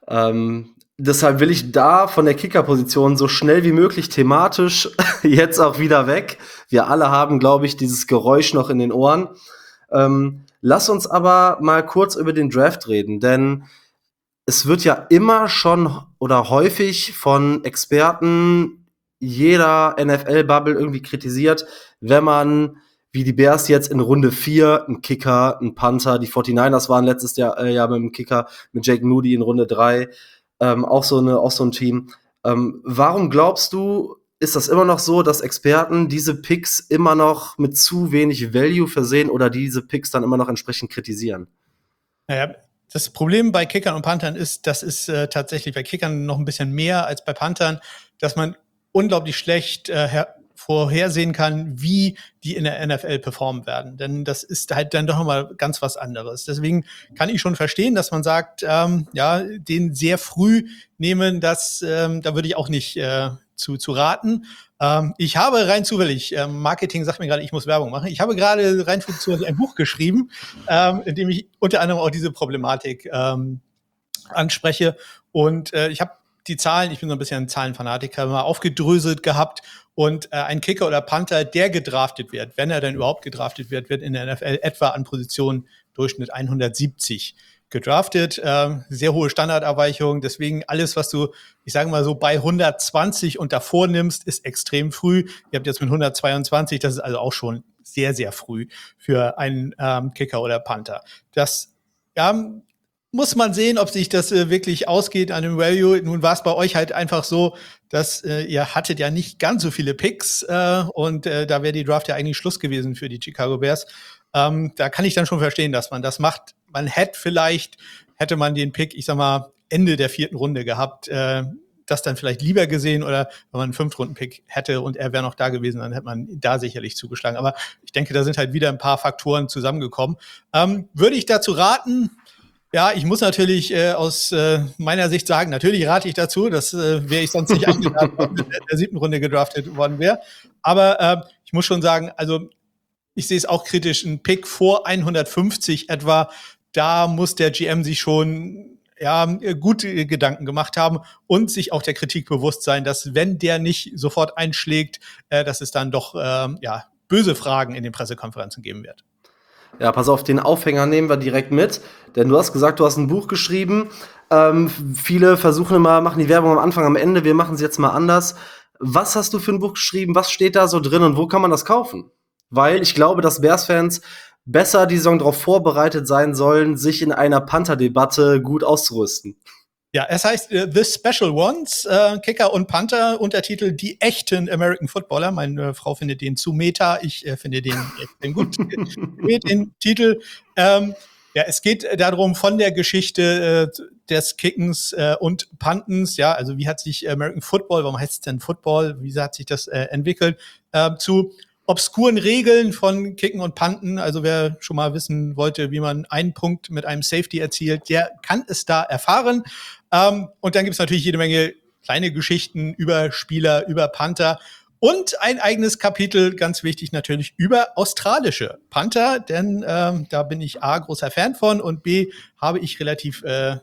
Deshalb will ich da von der Kickerposition so schnell wie möglich thematisch jetzt auch wieder weg. Wir alle haben, glaube ich, dieses Geräusch noch in den Ohren. Lass uns aber mal kurz über den Draft reden, denn es wird ja immer schon oder häufig von Experten jeder NFL-Bubble irgendwie kritisiert, wenn man, wie die Bears jetzt in Runde 4, einen Kicker, einen Panther, die 49ers waren letztes Jahr mit dem Kicker, mit Jake Moody in Runde 3, auch so ein Team. Warum glaubst du, ist das immer noch so, dass Experten diese Picks immer noch mit zu wenig Value versehen oder diese Picks dann immer noch entsprechend kritisieren? Naja, das Problem bei Kickern und Panthern ist, das ist tatsächlich bei Kickern noch ein bisschen mehr als bei Panthern, dass man unglaublich schlecht vorhersehen kann, wie die in der NFL performen werden. Denn das ist halt dann doch nochmal ganz was anderes. Deswegen kann ich schon verstehen, dass man sagt, den sehr früh nehmen, da würde ich auch nicht zu raten. Ich habe rein zufällig, Marketing sagt mir gerade, ich muss Werbung machen. Ich habe gerade rein zufällig ein Buch geschrieben, in dem ich unter anderem auch diese Problematik anspreche. Und ich habe die Zahlen, ich bin so ein bisschen ein Zahlenfanatiker, mal aufgedröselt gehabt und ein Kicker oder Panther, der gedraftet wird, wenn er denn überhaupt gedraftet wird, wird in der NFL etwa an Position Durchschnitt 170 gedraftet, sehr hohe Standardabweichung, deswegen alles, was du, ich sage mal so, bei 120 und davor nimmst, ist extrem früh. Ihr habt jetzt mit 122, das ist also auch schon sehr, sehr früh für einen Kicker oder Panther. Das muss man sehen, ob sich das wirklich ausgeht an dem Value. Nun war es bei euch halt einfach so, dass ihr hattet ja nicht ganz so viele Picks und da wäre die Draft ja eigentlich Schluss gewesen für die Chicago Bears. Da kann ich dann schon verstehen, dass man das macht. Man hätte man den Pick, ich sag mal, Ende der 4. Runde gehabt, das dann vielleicht lieber gesehen, oder wenn man einen 5-Runden-Pick hätte und er wäre noch da gewesen, dann hätte man da sicherlich zugeschlagen. Aber ich denke, da sind halt wieder ein paar Faktoren zusammengekommen. Würde ich dazu raten? Ja, ich muss natürlich aus meiner Sicht sagen, natürlich rate ich dazu, das wäre ich sonst nicht eingeladen, wenn ich in der 7. Runde gedraftet worden wäre. Aber ich muss schon sagen, also ich sehe es auch kritisch, ein Pick vor 150 etwa, da muss der GM sich schon gute Gedanken gemacht haben und sich auch der Kritik bewusst sein, dass wenn der nicht sofort einschlägt, dass es dann doch böse Fragen in den Pressekonferenzen geben wird. Ja, pass auf, den Aufhänger nehmen wir direkt mit, denn du hast gesagt, du hast ein Buch geschrieben. Viele versuchen immer, machen die Werbung am Anfang, am Ende. Wir machen es jetzt mal anders. Was hast du für ein Buch geschrieben? Was steht da so drin und wo kann man das kaufen? Weil ich glaube, dass Bears-Fans besser die Saison darauf vorbereitet sein sollen, sich in einer Panther-Debatte gut auszurüsten. Ja, es heißt The Special Ones, Kicker und Panther, Untertitel Die echten American Footballer. Meine Frau findet den zu meta, ich finde den gut. Den Titel. Es geht darum, von der Geschichte des Kickens und Pantens, also wie hat sich American Football, warum heißt es denn Football, wie hat sich das entwickelt, zu obskuren Regeln von Kicken und Panten. Also wer schon mal wissen wollte, wie man einen Punkt mit einem Safety erzielt, der kann es da erfahren. Und dann gibt es natürlich jede Menge kleine Geschichten über Spieler, über Panther und ein eigenes Kapitel, ganz wichtig natürlich, über australische Panther, denn da bin ich A, großer Fan von und B, habe ich relativ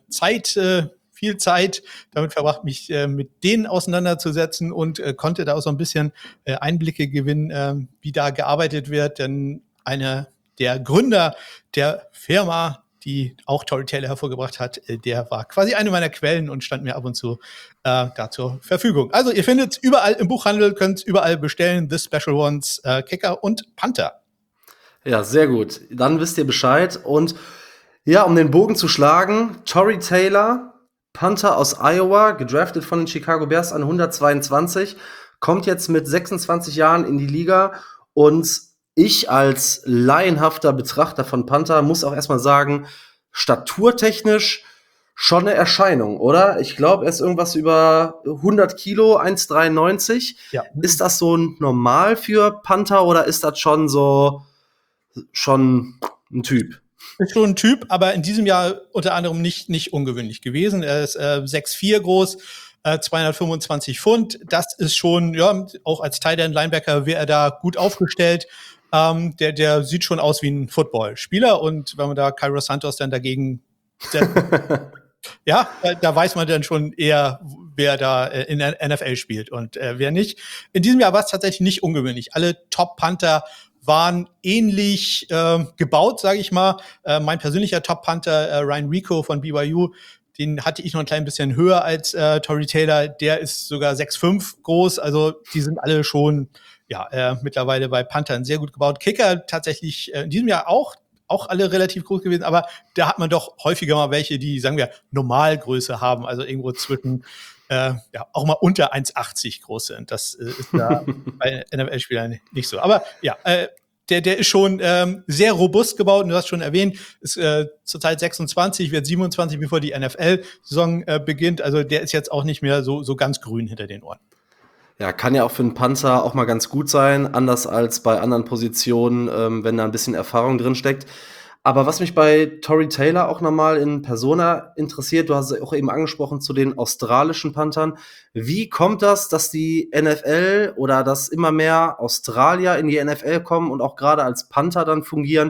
viel Zeit damit verbracht, mich mit denen auseinanderzusetzen und konnte da auch so ein bisschen Einblicke gewinnen, wie da gearbeitet wird. Denn einer der Gründer der Firma, die auch Tory Taylor hervorgebracht hat, der war quasi eine meiner Quellen und stand mir ab und zu da zur Verfügung. Also ihr findet es überall im Buchhandel, könnt überall bestellen, The Special Ones, Kicker und Panther. Ja, sehr gut. Dann wisst ihr Bescheid. Und ja, um den Bogen zu schlagen, Tory Taylor, Panther aus Iowa, gedraftet von den Chicago Bears an 122, kommt jetzt mit 26 Jahren in die Liga. Und ich als laienhafter Betrachter von Panther muss auch erstmal sagen, staturtechnisch schon eine Erscheinung, oder? Ich glaube, er ist irgendwas über 100 Kilo, 1,93. Ja. Ist das so normal für Panther oder ist das schon ein Typ? Ist schon ein Typ, aber in diesem Jahr unter anderem nicht ungewöhnlich gewesen. Er ist 6'4 groß, 225 Pfund. Das ist schon, auch als Tight End Linebacker wäre er da gut aufgestellt. Der sieht schon aus wie ein Footballspieler und wenn man da Cairo Santos dann dagegen da weiß man dann schon eher, wer da in der NFL spielt und wer nicht. In diesem Jahr war es tatsächlich nicht ungewöhnlich. Alle Top-Panther waren ähnlich gebaut, sage ich mal. Mein persönlicher Top-Panther, Ryan Rico von BYU, den hatte ich noch ein klein bisschen höher als Tory Taylor. Der ist sogar 6'5 groß. Also die sind alle schon mittlerweile bei Panthern sehr gut gebaut. Kicker tatsächlich in diesem Jahr auch alle relativ groß gewesen, aber da hat man doch häufiger mal welche, die, sagen wir, Normalgröße haben, also irgendwo zwischen auch mal unter 1,80 groß sind. Das ist da bei NFL-Spielern nicht so. Aber der ist schon sehr robust gebaut und du hast schon erwähnt, ist zurzeit 26, wird 27, bevor die NFL-Saison beginnt. Also der ist jetzt auch nicht mehr so ganz grün hinter den Ohren. Ja, kann ja auch für einen Panther auch mal ganz gut sein, anders als bei anderen Positionen, wenn da ein bisschen Erfahrung drin steckt. Aber was mich bei Tory Taylor auch nochmal in Persona interessiert, du hast es auch eben angesprochen zu den australischen Panthern. Wie kommt das, dass die NFL oder dass immer mehr Australier in die NFL kommen und auch gerade als Panther dann fungieren?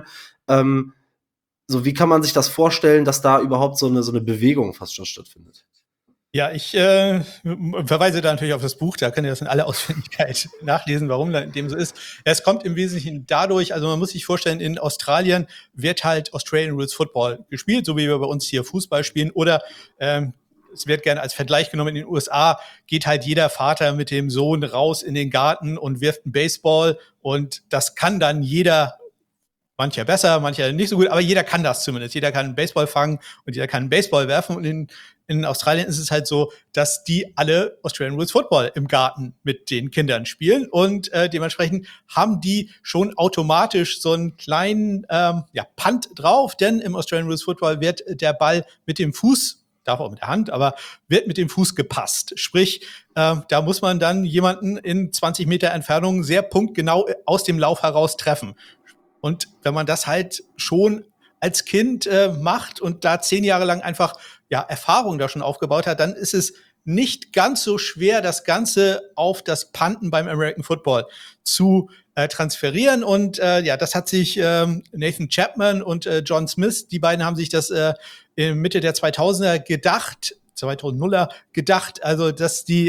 Wie kann man sich das vorstellen, dass da überhaupt so eine Bewegung fast schon stattfindet? Ja, ich verweise da natürlich auf das Buch, da könnt ihr das in aller Ausführlichkeit nachlesen, warum dem so ist. Es kommt im Wesentlichen dadurch, also man muss sich vorstellen, in Australien wird halt Australian Rules Football gespielt, so wie wir bei uns hier Fußball spielen, oder es wird gerne als Vergleich genommen, in den USA geht halt jeder Vater mit dem Sohn raus in den Garten und wirft einen Baseball, und das kann dann jeder. Mancher besser, mancher nicht so gut, aber jeder kann das zumindest. Jeder kann einen Baseball fangen und jeder kann einen Baseball werfen. Und in Australien ist es halt so, dass die alle Australian Rules Football im Garten mit den Kindern spielen. Und dementsprechend haben die schon automatisch so einen kleinen Punt drauf, denn im Australian Rules Football wird der Ball mit dem Fuß, darf auch mit der Hand, aber wird mit dem Fuß gepasst. Sprich, da muss man dann jemanden in 20 Meter Entfernung sehr punktgenau aus dem Lauf heraus treffen. Und wenn man das halt schon als Kind macht und da 10 Jahre lang einfach Erfahrung da schon aufgebaut hat, dann ist es nicht ganz so schwer, das Ganze auf das Punten beim American Football zu transferieren. Und das hat sich Nathan Chapman und John Smith, die beiden haben sich das in Mitte der 2000er gedacht, 2000er gedacht, also dass die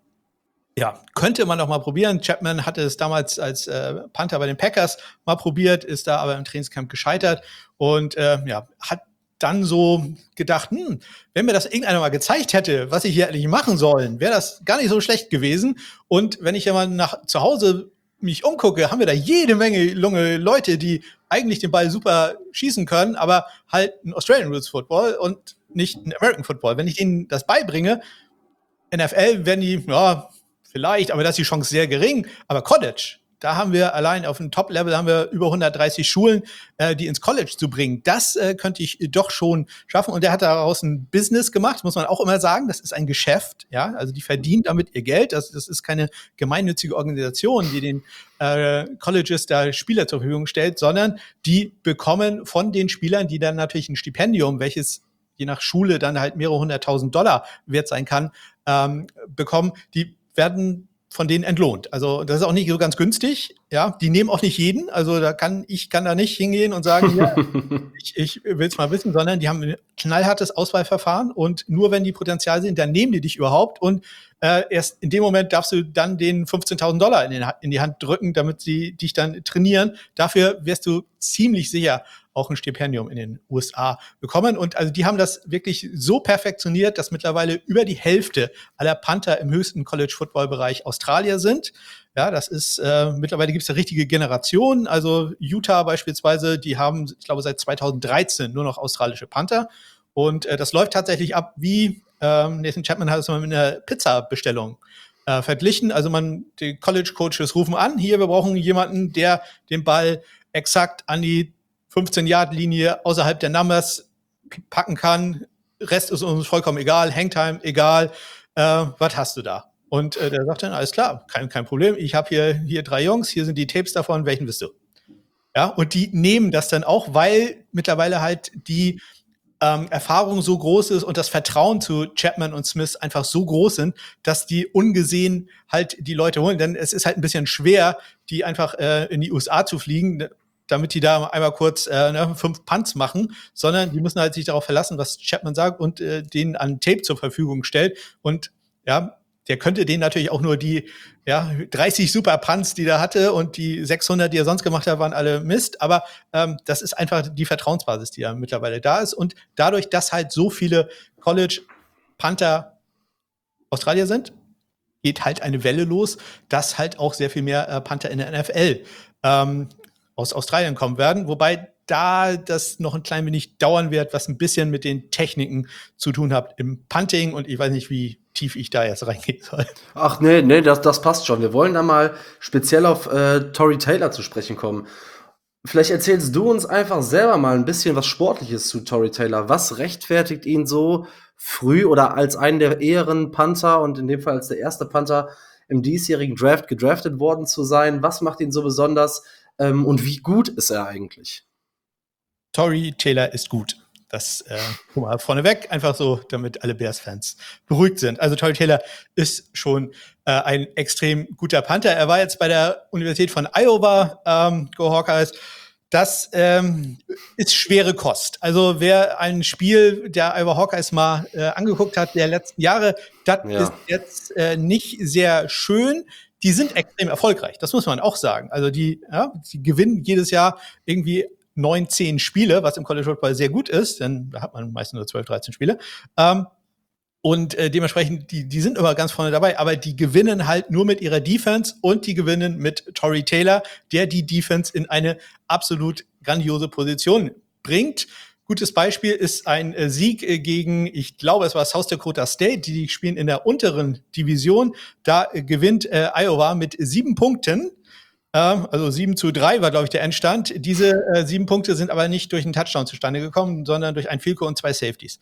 könnte man doch mal probieren. Chapman hatte es damals als Panther bei den Packers mal probiert, ist da aber im Trainingscamp gescheitert und hat dann so gedacht, wenn mir das irgendeiner mal gezeigt hätte, was ich hier eigentlich machen sollen, wäre das gar nicht so schlecht gewesen. Und wenn ich ja mal zu Hause mich umgucke, haben wir da jede Menge junge Leute, die eigentlich den Ball super schießen können, aber halt ein Australian Rules Football und nicht ein American Football. Wenn ich ihnen das beibringe, NFL werden die, vielleicht, aber da ist die Chance sehr gering. Aber College, da haben wir allein auf dem Top-Level haben wir über 130 Schulen, die ins College zu bringen. Das könnte ich doch schon schaffen. Und der hat daraus ein Business gemacht, muss man auch immer sagen. Das ist ein Geschäft, ja. Also die verdient damit ihr Geld. Das ist keine gemeinnützige Organisation, die den Colleges da Spieler zur Verfügung stellt, sondern die bekommen von den Spielern, die dann natürlich ein Stipendium, welches je nach Schule dann halt mehrere $100.000 wert sein kann, bekommen, die werden von denen entlohnt. Also das ist auch nicht so ganz günstig. Ja, die nehmen auch nicht jeden. Also ich kann da nicht hingehen und sagen, ja, ich will es mal wissen, sondern die haben ein knallhartes Auswahlverfahren und nur wenn die Potenzial sind, dann nehmen die dich überhaupt und erst in dem Moment darfst du dann den $15.000 in die Hand drücken, damit sie dich dann trainieren. Dafür wirst du ziemlich sicher auch ein Stipendium in den USA bekommen. Und also die haben das wirklich so perfektioniert, dass mittlerweile über die Hälfte aller Panther im höchsten College-Football-Bereich Australier sind. Ja, das ist, mittlerweile gibt es eine richtige Generation. Also Utah beispielsweise, die haben, ich glaube, seit 2013 nur noch australische Panther. Und das läuft tatsächlich ab wie Nathan Chapman hat es mal mit einer Pizza-Bestellung verglichen. Also die College-Coaches rufen an, hier, wir brauchen jemanden, der den Ball exakt an die 15-Yard-Linie außerhalb der Numbers packen kann. Rest ist uns vollkommen egal, Hangtime egal. Was hast du da? Und der sagt dann, alles klar, kein Problem. Ich habe hier 3 Jungs, hier sind die Tapes davon, welchen bist du? Ja, und die nehmen das dann auch, weil mittlerweile halt die Erfahrung so groß ist und das Vertrauen zu Chapman und Smith einfach so groß sind, dass die ungesehen halt die Leute holen. Denn es ist halt ein bisschen schwer, die einfach in die USA zu fliegen, damit die da einmal kurz 5 Punts machen, sondern die müssen halt sich darauf verlassen, was Chapman sagt und denen an Tape zur Verfügung stellt. Und der könnte denen natürlich auch nur die 30 Super Punts, die der hatte und die 600, die er sonst gemacht hat, waren alle Mist. Aber das ist einfach die Vertrauensbasis, die ja mittlerweile da ist. Und dadurch, dass halt so viele College-Panther Australier sind, geht halt eine Welle los, dass halt auch sehr viel mehr Panther in der NFL aus Australien kommen werden. Wobei da das noch ein klein wenig dauern wird, was ein bisschen mit den Techniken zu tun hat im Punting. Und ich weiß nicht, wie tief ich da jetzt reingehen soll. Ach nee, das passt schon. Wir wollen da mal speziell auf Tory Taylor zu sprechen kommen. Vielleicht erzählst du uns einfach selber mal ein bisschen was Sportliches zu Tory Taylor. Was rechtfertigt ihn so früh oder als einen der eheren Panther und in dem Fall als der erste Panther im diesjährigen Draft gedraftet worden zu sein? Was macht ihn so besonders und wie gut ist er eigentlich? Tory Taylor ist gut. Das guck mal vorneweg, einfach so, damit alle Bears-Fans beruhigt sind. Also Tory Taylor ist schon ein extrem guter Panther. Er war jetzt bei der Universität von Iowa, Go Hawkeyes. Das ist schwere Kost. Also wer ein Spiel der Iowa Hawkeyes mal angeguckt hat der letzten Jahre, das Ja. ist jetzt nicht sehr schön. Die sind extrem erfolgreich, das muss man auch sagen. Also die gewinnen jedes Jahr irgendwie 9, 10 Spiele, was im College Football sehr gut ist, denn da hat man meistens nur 12, 13 Spiele. Und dementsprechend, die sind immer ganz vorne dabei, aber die gewinnen halt nur mit ihrer Defense und die gewinnen mit Tory Taylor, der die Defense in eine absolut grandiose Position bringt. Gutes Beispiel ist ein Sieg gegen, ich glaube, es war South Dakota State, die spielen in der unteren Division. Da gewinnt Iowa mit 7 Punkten. Also 7-3 war, glaube ich, der Endstand. Diese 7 Punkte sind aber nicht durch einen Touchdown zustande gekommen, sondern durch ein Field Goal und 2 Safeties.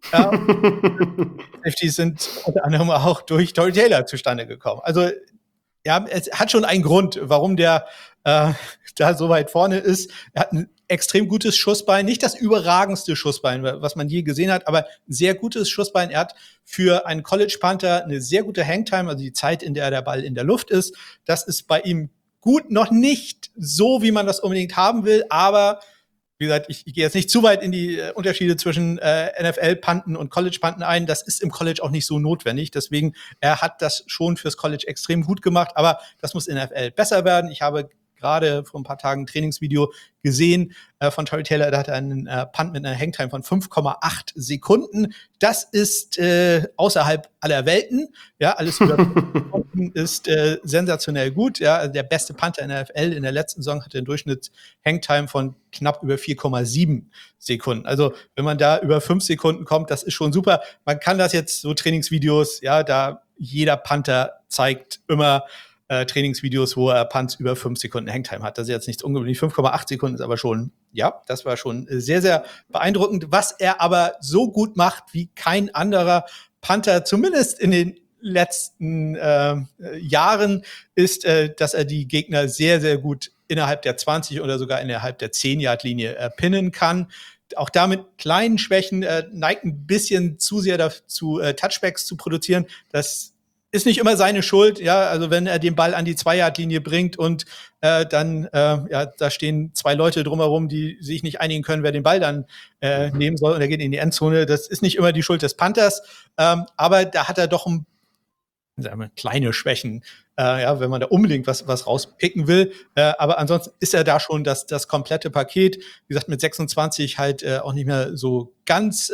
Safeties sind unter anderem auch durch Tory Taylor zustande gekommen. Also ja, es hat schon einen Grund, warum der da so weit vorne ist. Er hat ein extrem gutes Schussbein, nicht das überragendste Schussbein, was man je gesehen hat, aber ein sehr gutes Schussbein. Er hat für einen College Panther eine sehr gute Hangtime, also die Zeit, in der der Ball in der Luft ist. Das ist bei ihm gut, noch nicht so, wie man das unbedingt haben will, aber wie gesagt, ich gehe jetzt nicht zu weit in die Unterschiede zwischen NFL-Panten und College-Panten ein. Das ist im College auch nicht so notwendig. Deswegen, er hat das schon fürs College extrem gut gemacht, aber das muss in der NFL besser werden. Ich habe gerade vor ein paar Tagen ein Trainingsvideo gesehen von Tory Taylor. Da hat er einen Punt mit einer Hangtime von 5,8 Sekunden. Das ist außerhalb aller Welten. Ja, alles über 5 Sekunden ist sensationell gut. Ja, also der beste Punter in der NFL in der letzten Saison hatte einen Durchschnitts-Hangtime von knapp über 4,7 Sekunden. Also wenn man da über 5 Sekunden kommt, das ist schon super. Man kann das jetzt so Trainingsvideos, ja, da jeder Punter zeigt immer Trainingsvideos, wo er Punts über 5 Sekunden Hangtime hat. Das ist jetzt nichts ungewöhnlich. 5,8 Sekunden ist aber schon, ja, das war schon sehr, sehr beeindruckend. Was er aber so gut macht wie kein anderer Punter, zumindest in den letzten Jahren, ist, dass er die Gegner sehr, sehr gut innerhalb der 20 oder sogar innerhalb der 10-Yard-Linie pinnen kann. Auch da mit kleinen Schwächen neigt ein bisschen zu sehr dazu, Touchbacks zu produzieren. Das ist nicht immer seine Schuld, ja, also wenn er den Ball an die 2-Yard-Linie bringt und dann, ja, da stehen 2 Leute drumherum, die sich nicht einigen können, wer den Ball dann nehmen soll und er geht in die Endzone. Das ist nicht immer die Schuld des Panthers, aber da hat er doch sagen wir, kleine Schwächen, ja, wenn man da unbedingt was rauspicken will. Aber ansonsten ist er da schon das komplette Paket. Wie gesagt, mit 26 halt auch nicht mehr so ganz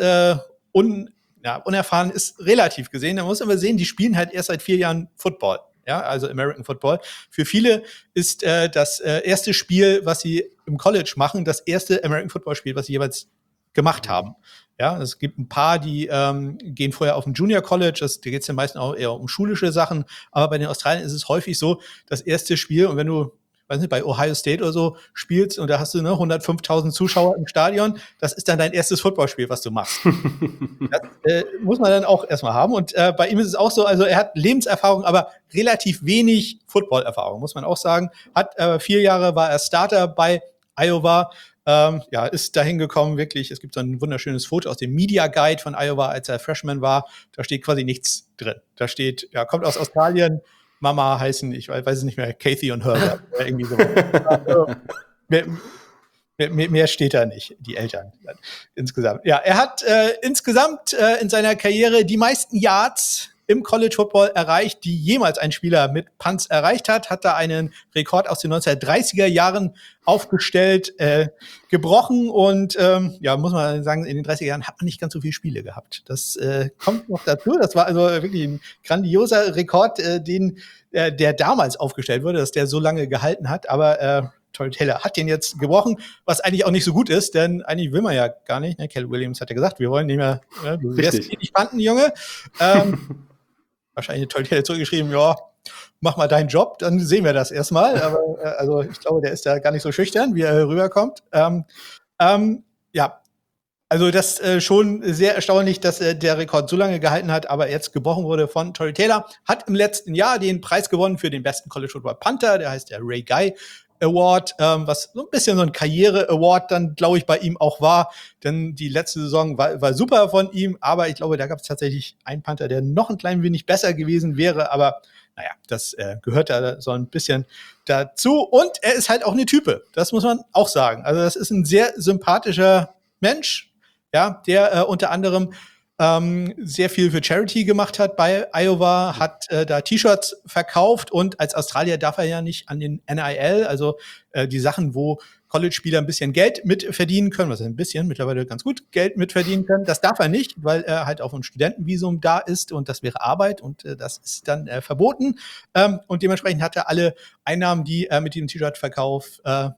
unerfahren ist relativ gesehen. Da muss man sehen, die spielen halt erst seit 4 Jahren Football. Ja, also American Football. Für viele ist das erste Spiel, was sie im College machen, das erste American Football Spiel, was sie jeweils gemacht haben. Ja, es gibt ein paar, die gehen vorher auf ein Junior College, da geht es ja meistens auch eher um schulische Sachen, aber bei den Australiern ist es häufig so, das erste Spiel, und wenn du, weiß nicht, bei Ohio State oder so spielst und da hast du 105.000 Zuschauer im Stadion, das ist dann dein erstes Footballspiel, was du machst. Das muss man dann auch erstmal haben. Und bei ihm ist es auch so, also er hat Lebenserfahrung, aber relativ wenig Footballerfahrung, muss man auch sagen. Hat 4 Jahre war er Starter bei Iowa. Ja, ist dahin gekommen, wirklich. Es gibt so ein wunderschönes Foto aus dem Media Guide von Iowa, als er Freshman war. Da steht quasi nichts drin. Da steht, ja, kommt aus Australien, Mama heißen, ich weiß es nicht mehr, Kathy und Herbert. Oder irgendwie so. Also, mehr steht da nicht, die Eltern insgesamt. Ja, er hat insgesamt in seiner Karriere die meisten Yards im College Football erreicht, die jemals ein Spieler mit Punts erreicht hat. Hat da einen Rekord aus den 1930er Jahren aufgestellt, gebrochen und ja, muss man sagen, in den 30er Jahren hat man nicht ganz so viele Spiele gehabt. Das kommt noch dazu. Das war also wirklich ein grandioser Rekord, der damals aufgestellt wurde, dass der so lange gehalten hat. Aber Tory Taylor hat den jetzt gebrochen, was eigentlich auch nicht so gut ist, denn eigentlich will man ja gar nicht. Ne? Caleb Williams hat ja gesagt, wir wollen nicht mehr, du wirst nicht Panten, Junge. Wahrscheinlich hat Tory Taylor zurückgeschrieben, ja, mach mal deinen Job, dann sehen wir das erstmal. Aber also ich glaube, der ist da gar nicht so schüchtern, wie er rüberkommt. Ja, also das schon sehr erstaunlich, dass der Rekord so lange gehalten hat, aber jetzt gebrochen wurde von Tory Taylor. Hat im letzten Jahr den Preis gewonnen für den besten College Football Panther, der heißt der Ray Guy Award, was so ein bisschen so ein Karriere-Award dann, glaube ich, bei ihm auch war. Denn die letzte Saison war super von ihm, aber ich glaube, da gab es tatsächlich einen Panther, der noch ein klein wenig besser gewesen wäre. Aber naja, das gehört da so ein bisschen dazu. Und er ist halt auch eine Type, das muss man auch sagen. Also das ist ein sehr sympathischer Mensch, ja, der unter anderem sehr viel für Charity gemacht hat bei Iowa, hat da T-Shirts verkauft und als Australier darf er ja nicht an den NIL, also die Sachen, wo College-Spieler ein bisschen Geld mitverdienen können, was ein bisschen, mittlerweile ganz gut Geld mitverdienen können. Das darf er nicht, weil er halt auf ein Studentenvisum da ist und das wäre Arbeit und das ist dann verboten. Und dementsprechend hat er alle Einnahmen, die er mit diesem T-Shirt-Verkauf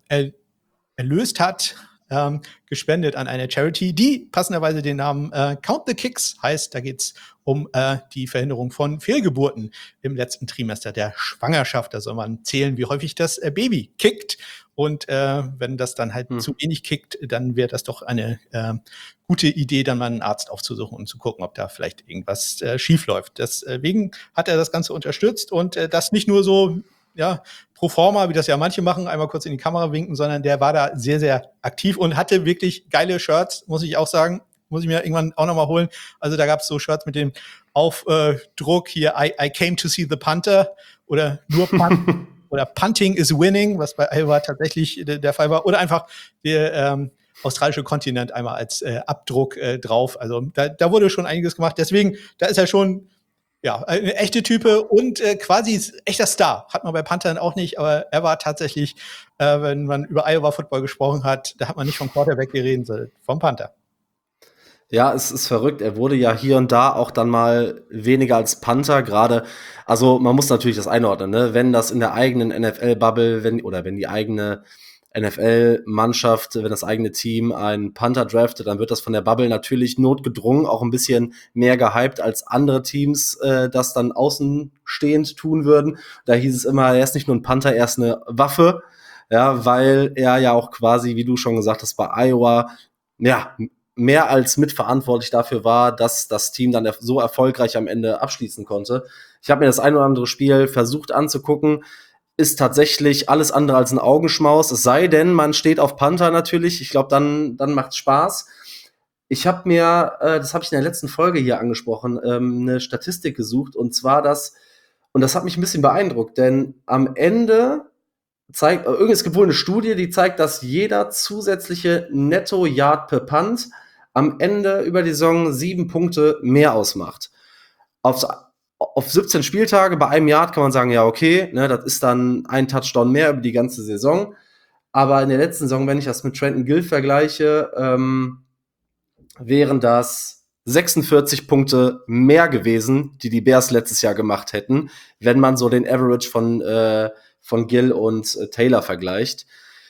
erlöst hat, gespendet an eine Charity, die passenderweise den Namen Count the Kicks heißt. Da geht's um die Verhinderung von Fehlgeburten im letzten Trimester der Schwangerschaft. Da soll man zählen, wie häufig das Baby kickt. Und wenn das dann halt zu wenig kickt, dann wäre das doch eine gute Idee, dann mal einen Arzt aufzusuchen und zu gucken, ob da vielleicht irgendwas schief läuft. Deswegen hat er das Ganze unterstützt und das nicht nur so, ja, pro forma, wie das ja manche machen, einmal kurz in die Kamera winken, sondern der war da sehr, sehr aktiv und hatte wirklich geile Shirts, muss ich auch sagen. Muss ich mir irgendwann auch nochmal holen. Also da gab es so Shirts mit dem Aufdruck hier, I came to see the punter oder nur Punt oder Punting is winning, was bei Iowa tatsächlich der Fall war. Oder einfach der australische Kontinent einmal als Abdruck drauf. Also da wurde schon einiges gemacht. Deswegen, da ist er schon ja, eine echte Type und quasi echter Star. Hat man bei Panthern auch nicht, aber er war tatsächlich, wenn man über Iowa Football gesprochen hat, da hat man nicht vom Quarterback geredet, sondern vom Panther. Ja, es ist verrückt. Er wurde ja hier und da auch dann mal weniger als Panther gerade. Also man muss natürlich das einordnen, ne? Wenn das in der eigenen NFL-Bubble, wenn die eigene NFL-Mannschaft, wenn das eigene Team einen Panther draftet, dann wird das von der Bubble natürlich notgedrungen auch ein bisschen mehr gehypt, als andere Teams das dann außenstehend tun würden. Da hieß es immer, er ist nicht nur ein Panther, er ist eine Waffe, ja, weil er ja auch quasi, wie du schon gesagt hast, bei Iowa, ja, mehr als mitverantwortlich dafür war, dass das Team dann so erfolgreich am Ende abschließen konnte. Ich habe mir das ein oder andere Spiel versucht anzugucken, ist tatsächlich alles andere als ein Augenschmaus, es sei denn, man steht auf Panther natürlich. Ich glaube, dann macht's Spaß. Ich habe mir, das habe ich in der letzten Folge hier angesprochen, eine Statistik gesucht, und zwar und das hat mich ein bisschen beeindruckt, denn am Ende es gibt wohl eine Studie, die zeigt, dass jeder zusätzliche Netto-Yard per Punt am Ende über die Saison 7 Punkte mehr ausmacht. Auf 17 Spieltage bei einem Yard kann man sagen, ja, okay, ne, das ist dann ein Touchdown mehr über die ganze Saison. Aber in der letzten Saison, wenn ich das mit Trenton Gill vergleiche, wären das 46 Punkte mehr gewesen, die Bears letztes Jahr gemacht hätten, wenn man so den Average von Gill und Taylor vergleicht.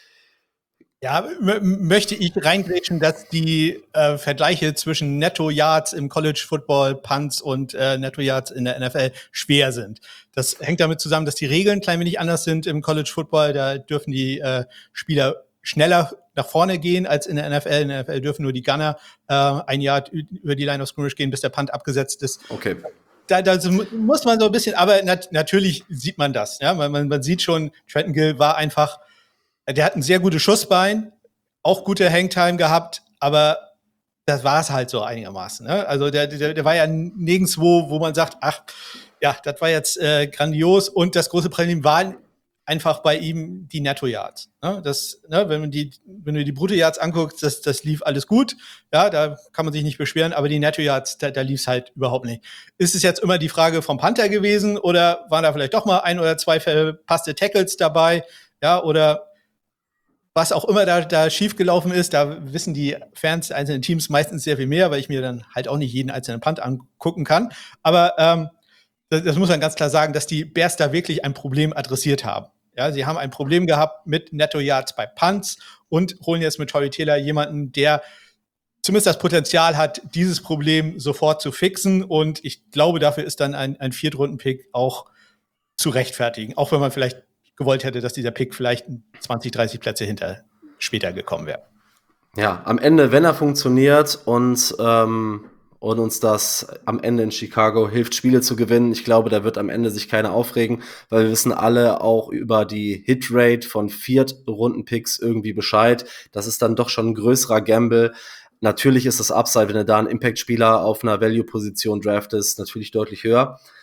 Ja, möchte ich reingrätschen, dass die Vergleiche zwischen Netto-Yards im College Football, Punts und Netto-Yards in der NFL schwer sind. Das hängt damit zusammen, dass die Regeln ein klein wenig anders sind im College Football. Da dürfen die Spieler schneller nach vorne gehen als in der NFL. In der NFL dürfen nur die Gunner ein Yard über die Line of Scrimmage gehen, bis der Punt abgesetzt ist. Okay. Da muss man so ein bisschen, aber natürlich sieht man das. Ja? Man sieht schon, Trenton Gill war einfach, der hat ein sehr gutes Schussbein, auch gute Hangtime gehabt, aber das war es halt so einigermaßen. Ne? Also der war ja nirgendwo, wo man sagt, ach, ja, das war jetzt grandios. Und das große Problem war einfach bei ihm die Netto-Yards. Ne? Wenn du die Brutto-Yards anguckst, das lief alles gut. Ja, da kann man sich nicht beschweren, aber die Netto-Yards, da lief es halt überhaupt nicht. Ist es jetzt immer die Frage vom Panther gewesen oder waren da vielleicht doch mal 1 oder 2 verpasste Tackles dabei? Ja, oder was auch immer da schiefgelaufen ist, da wissen die Fans der einzelnen Teams meistens sehr viel mehr, weil ich mir dann halt auch nicht jeden einzelnen Punt angucken kann. Aber das muss man ganz klar sagen, dass die Bears da wirklich ein Problem adressiert haben. Ja, sie haben ein Problem gehabt mit Netto-Yards bei Punts und holen jetzt mit Tory Taylor jemanden, der zumindest das Potenzial hat, dieses Problem sofort zu fixen. Und ich glaube, dafür ist dann ein Viertrunden-Pick auch zu rechtfertigen. Auch wenn man vielleicht gewollt hätte, dass dieser Pick vielleicht 20, 30 Plätze später gekommen wäre. Ja, am Ende, wenn er funktioniert und uns das am Ende in Chicago hilft, Spiele zu gewinnen, ich glaube, da wird am Ende sich keiner aufregen, weil wir wissen alle auch über die Hitrate von Viertrunden-Picks irgendwie Bescheid. Das ist dann doch schon ein größerer Gamble. Natürlich ist das Upside, wenn du da einen Impact-Spieler auf einer Value-Position draftest, natürlich deutlich höher.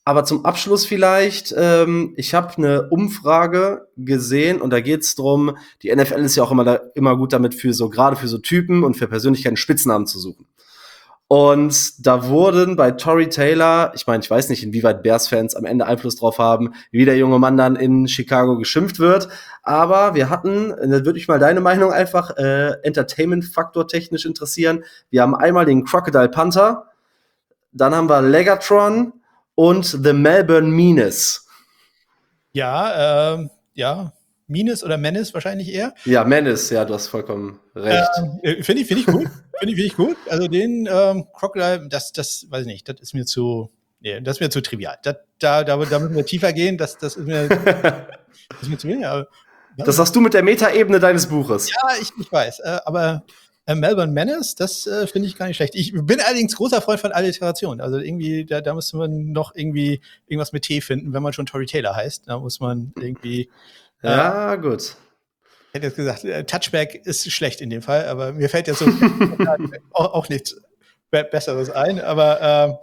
Aber zum Abschluss vielleicht, ich habe eine Umfrage gesehen und da geht's drum, die NFL ist ja auch immer gut damit gerade für so Typen und für Persönlichkeiten Spitznamen zu suchen. Und da wurden bei Tory Taylor, ich meine, ich weiß nicht, inwieweit Bears-Fans am Ende Einfluss drauf haben, wie der junge Mann dann in Chicago geschimpft wird. Aber da würde mich mal deine Meinung einfach Entertainment-Faktor technisch interessieren. Wir haben einmal den Crocodile Panther, dann haben wir Legatron und The Melbourne Menace. Ja, Menace oder Menace wahrscheinlich eher. Ja, Menace, ja, du hast vollkommen recht. Finde ich gut. Finde ich gut. Also den Crocodile, das weiß ich nicht, das ist mir zu trivial. Da müssen wir tiefer gehen. Das ist mir zu wenig. Aber, das hast du mit der Metaebene deines Buches. Ja, ich weiß. Aber Melbourne Menace, das finde ich gar nicht schlecht. Ich bin allerdings großer Freund von Alliteration. Also irgendwie, da müsste man noch irgendwie irgendwas mit T finden, wenn man schon Tory Taylor heißt. Da muss man irgendwie. Ja, gut. Ich hätte jetzt gesagt, Touchback ist schlecht in dem Fall, aber mir fällt jetzt so auch nichts Besseres ein. Aber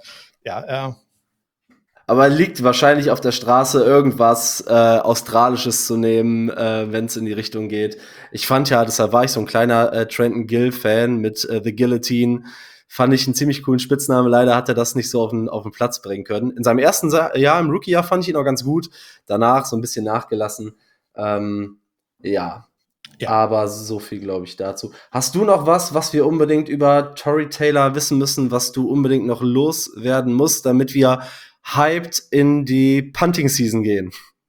Aber liegt wahrscheinlich auf der Straße irgendwas Australisches zu nehmen, wenn es in die Richtung geht. Ich fand ja, deshalb war ich so ein kleiner Trenton Gill-Fan mit The Guillotine. Fand ich einen ziemlich coolen Spitznamen. Leider hat er das nicht so auf den Platz bringen können. In seinem ersten Jahr, im Rookie-Jahr, fand ich ihn auch ganz gut. Danach so ein bisschen nachgelassen. Ja. Aber so viel, glaube ich, dazu. Hast du noch was wir unbedingt über Tory Taylor wissen müssen, was du unbedingt noch loswerden musst, damit wir hyped in die Punting-Season gehen?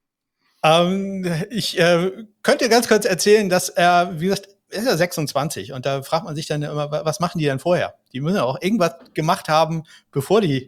Ich könnte ganz kurz erzählen, dass er, wie gesagt, er ist ja 26 und da fragt man sich dann immer, was machen die denn vorher? Die müssen ja auch irgendwas gemacht haben, bevor die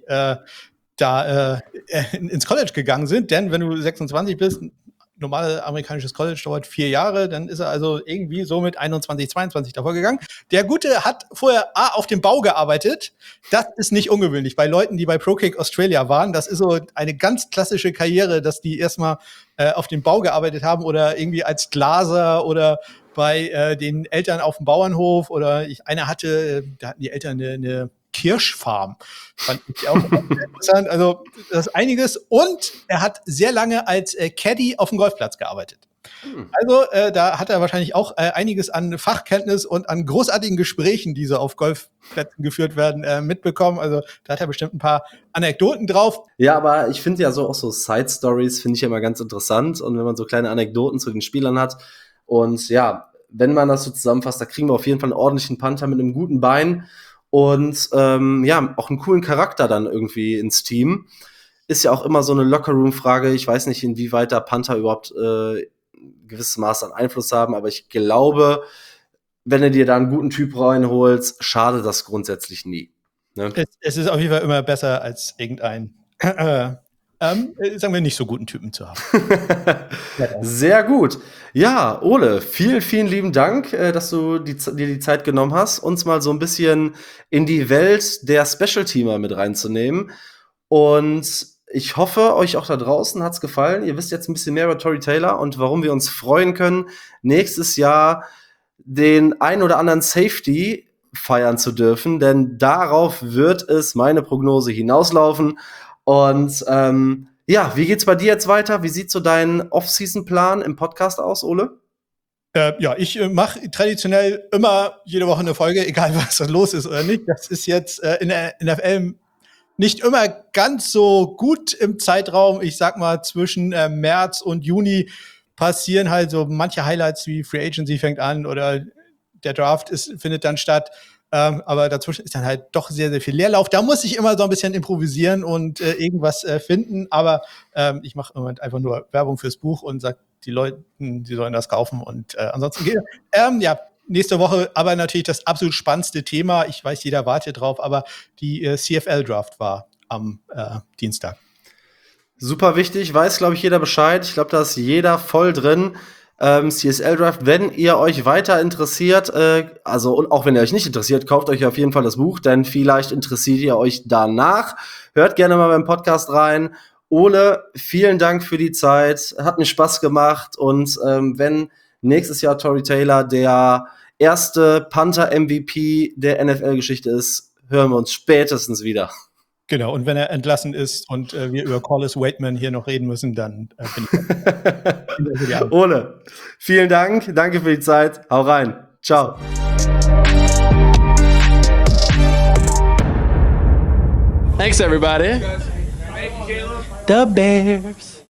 ins College gegangen sind, denn wenn du 26 bist, normales amerikanisches College dauert 4 Jahre, dann ist er also irgendwie so mit 21, 22 davor gegangen. Der Gute hat vorher auf dem Bau gearbeitet. Das ist nicht ungewöhnlich bei Leuten, die bei ProKick Australia waren. Das ist so eine ganz klassische Karriere, dass die erstmal auf dem Bau gearbeitet haben oder irgendwie als Glaser oder bei den Eltern auf dem Bauernhof oder da hatten die Eltern eine Kirschfarm. Fand ich auch interessant. Also, das ist einiges. Und er hat sehr lange als Caddy auf dem Golfplatz gearbeitet. Also, da hat er wahrscheinlich auch einiges an Fachkenntnis und an großartigen Gesprächen, die so auf Golfplätzen geführt werden, mitbekommen. Also, da hat er bestimmt ein paar Anekdoten drauf. Ja, aber ich finde ja auch so Side-Stories finde ich immer ganz interessant. Und wenn man so kleine Anekdoten zu den Spielern hat und ja, wenn man das so zusammenfasst, da kriegen wir auf jeden Fall einen ordentlichen Panther mit einem guten Bein. Und auch einen coolen Charakter dann irgendwie ins Team. Ist ja auch immer so eine Lockerroom-Frage. Ich weiß nicht, inwieweit da Panther überhaupt ein gewisses Maß an Einfluss haben, aber ich glaube, wenn du dir da einen guten Typ reinholst, schadet das grundsätzlich nie. Ne? Es ist auf jeden Fall immer besser, als irgendein sagen wir, nicht so guten Typen zu haben. Sehr gut. Ja, Ole, vielen, vielen lieben Dank, dass du dir die Zeit genommen hast, uns mal so ein bisschen in die Welt der Special-Teamer mit reinzunehmen. Und ich hoffe, euch auch da draußen hat's gefallen. Ihr wisst jetzt ein bisschen mehr über Tory Taylor und warum wir uns freuen können, nächstes Jahr den ein oder anderen Safety feiern zu dürfen, denn darauf wird es, meine Prognose, hinauslaufen. Und wie geht's bei dir jetzt weiter? Wie sieht so dein Off-Season-Plan im Podcast aus, Ole? Ich mache traditionell immer jede Woche eine Folge, egal was da los ist oder nicht. Das ist jetzt in der NFL nicht immer ganz so gut im Zeitraum. Ich sag mal, zwischen März und Juni passieren halt so manche Highlights wie Free Agency fängt an oder der Draft findet dann statt. Aber dazwischen ist dann halt doch sehr, sehr viel Leerlauf. Da muss ich immer so ein bisschen improvisieren und irgendwas finden. Aber ich mache im Moment einfach nur Werbung fürs Buch und sage die Leuten, die sollen das kaufen. Und ansonsten geht nächste Woche aber natürlich das absolut spannendste Thema. Ich weiß, jeder wartet drauf, aber die CFL-Draft war am Dienstag. Super wichtig, weiß, glaube ich, jeder Bescheid. Ich glaube, da ist jeder voll drin. CSL-Draft, wenn ihr euch weiter interessiert, und auch wenn ihr euch nicht interessiert, kauft euch auf jeden Fall das Buch, denn vielleicht interessiert ihr euch danach. Hört gerne mal beim Podcast rein. Ole, vielen Dank für die Zeit, hat mir Spaß gemacht und wenn nächstes Jahr Tory Taylor der erste Panther-MVP der NFL-Geschichte ist, hören wir uns spätestens wieder. Genau, und wenn er entlassen ist und wir über Collis Waitman hier noch reden müssen, dann bin ich dabei. Ole, vielen Dank. Danke für die Zeit. Hau rein. Ciao. Thanks, everybody. Thank you, Caleb. The Bears.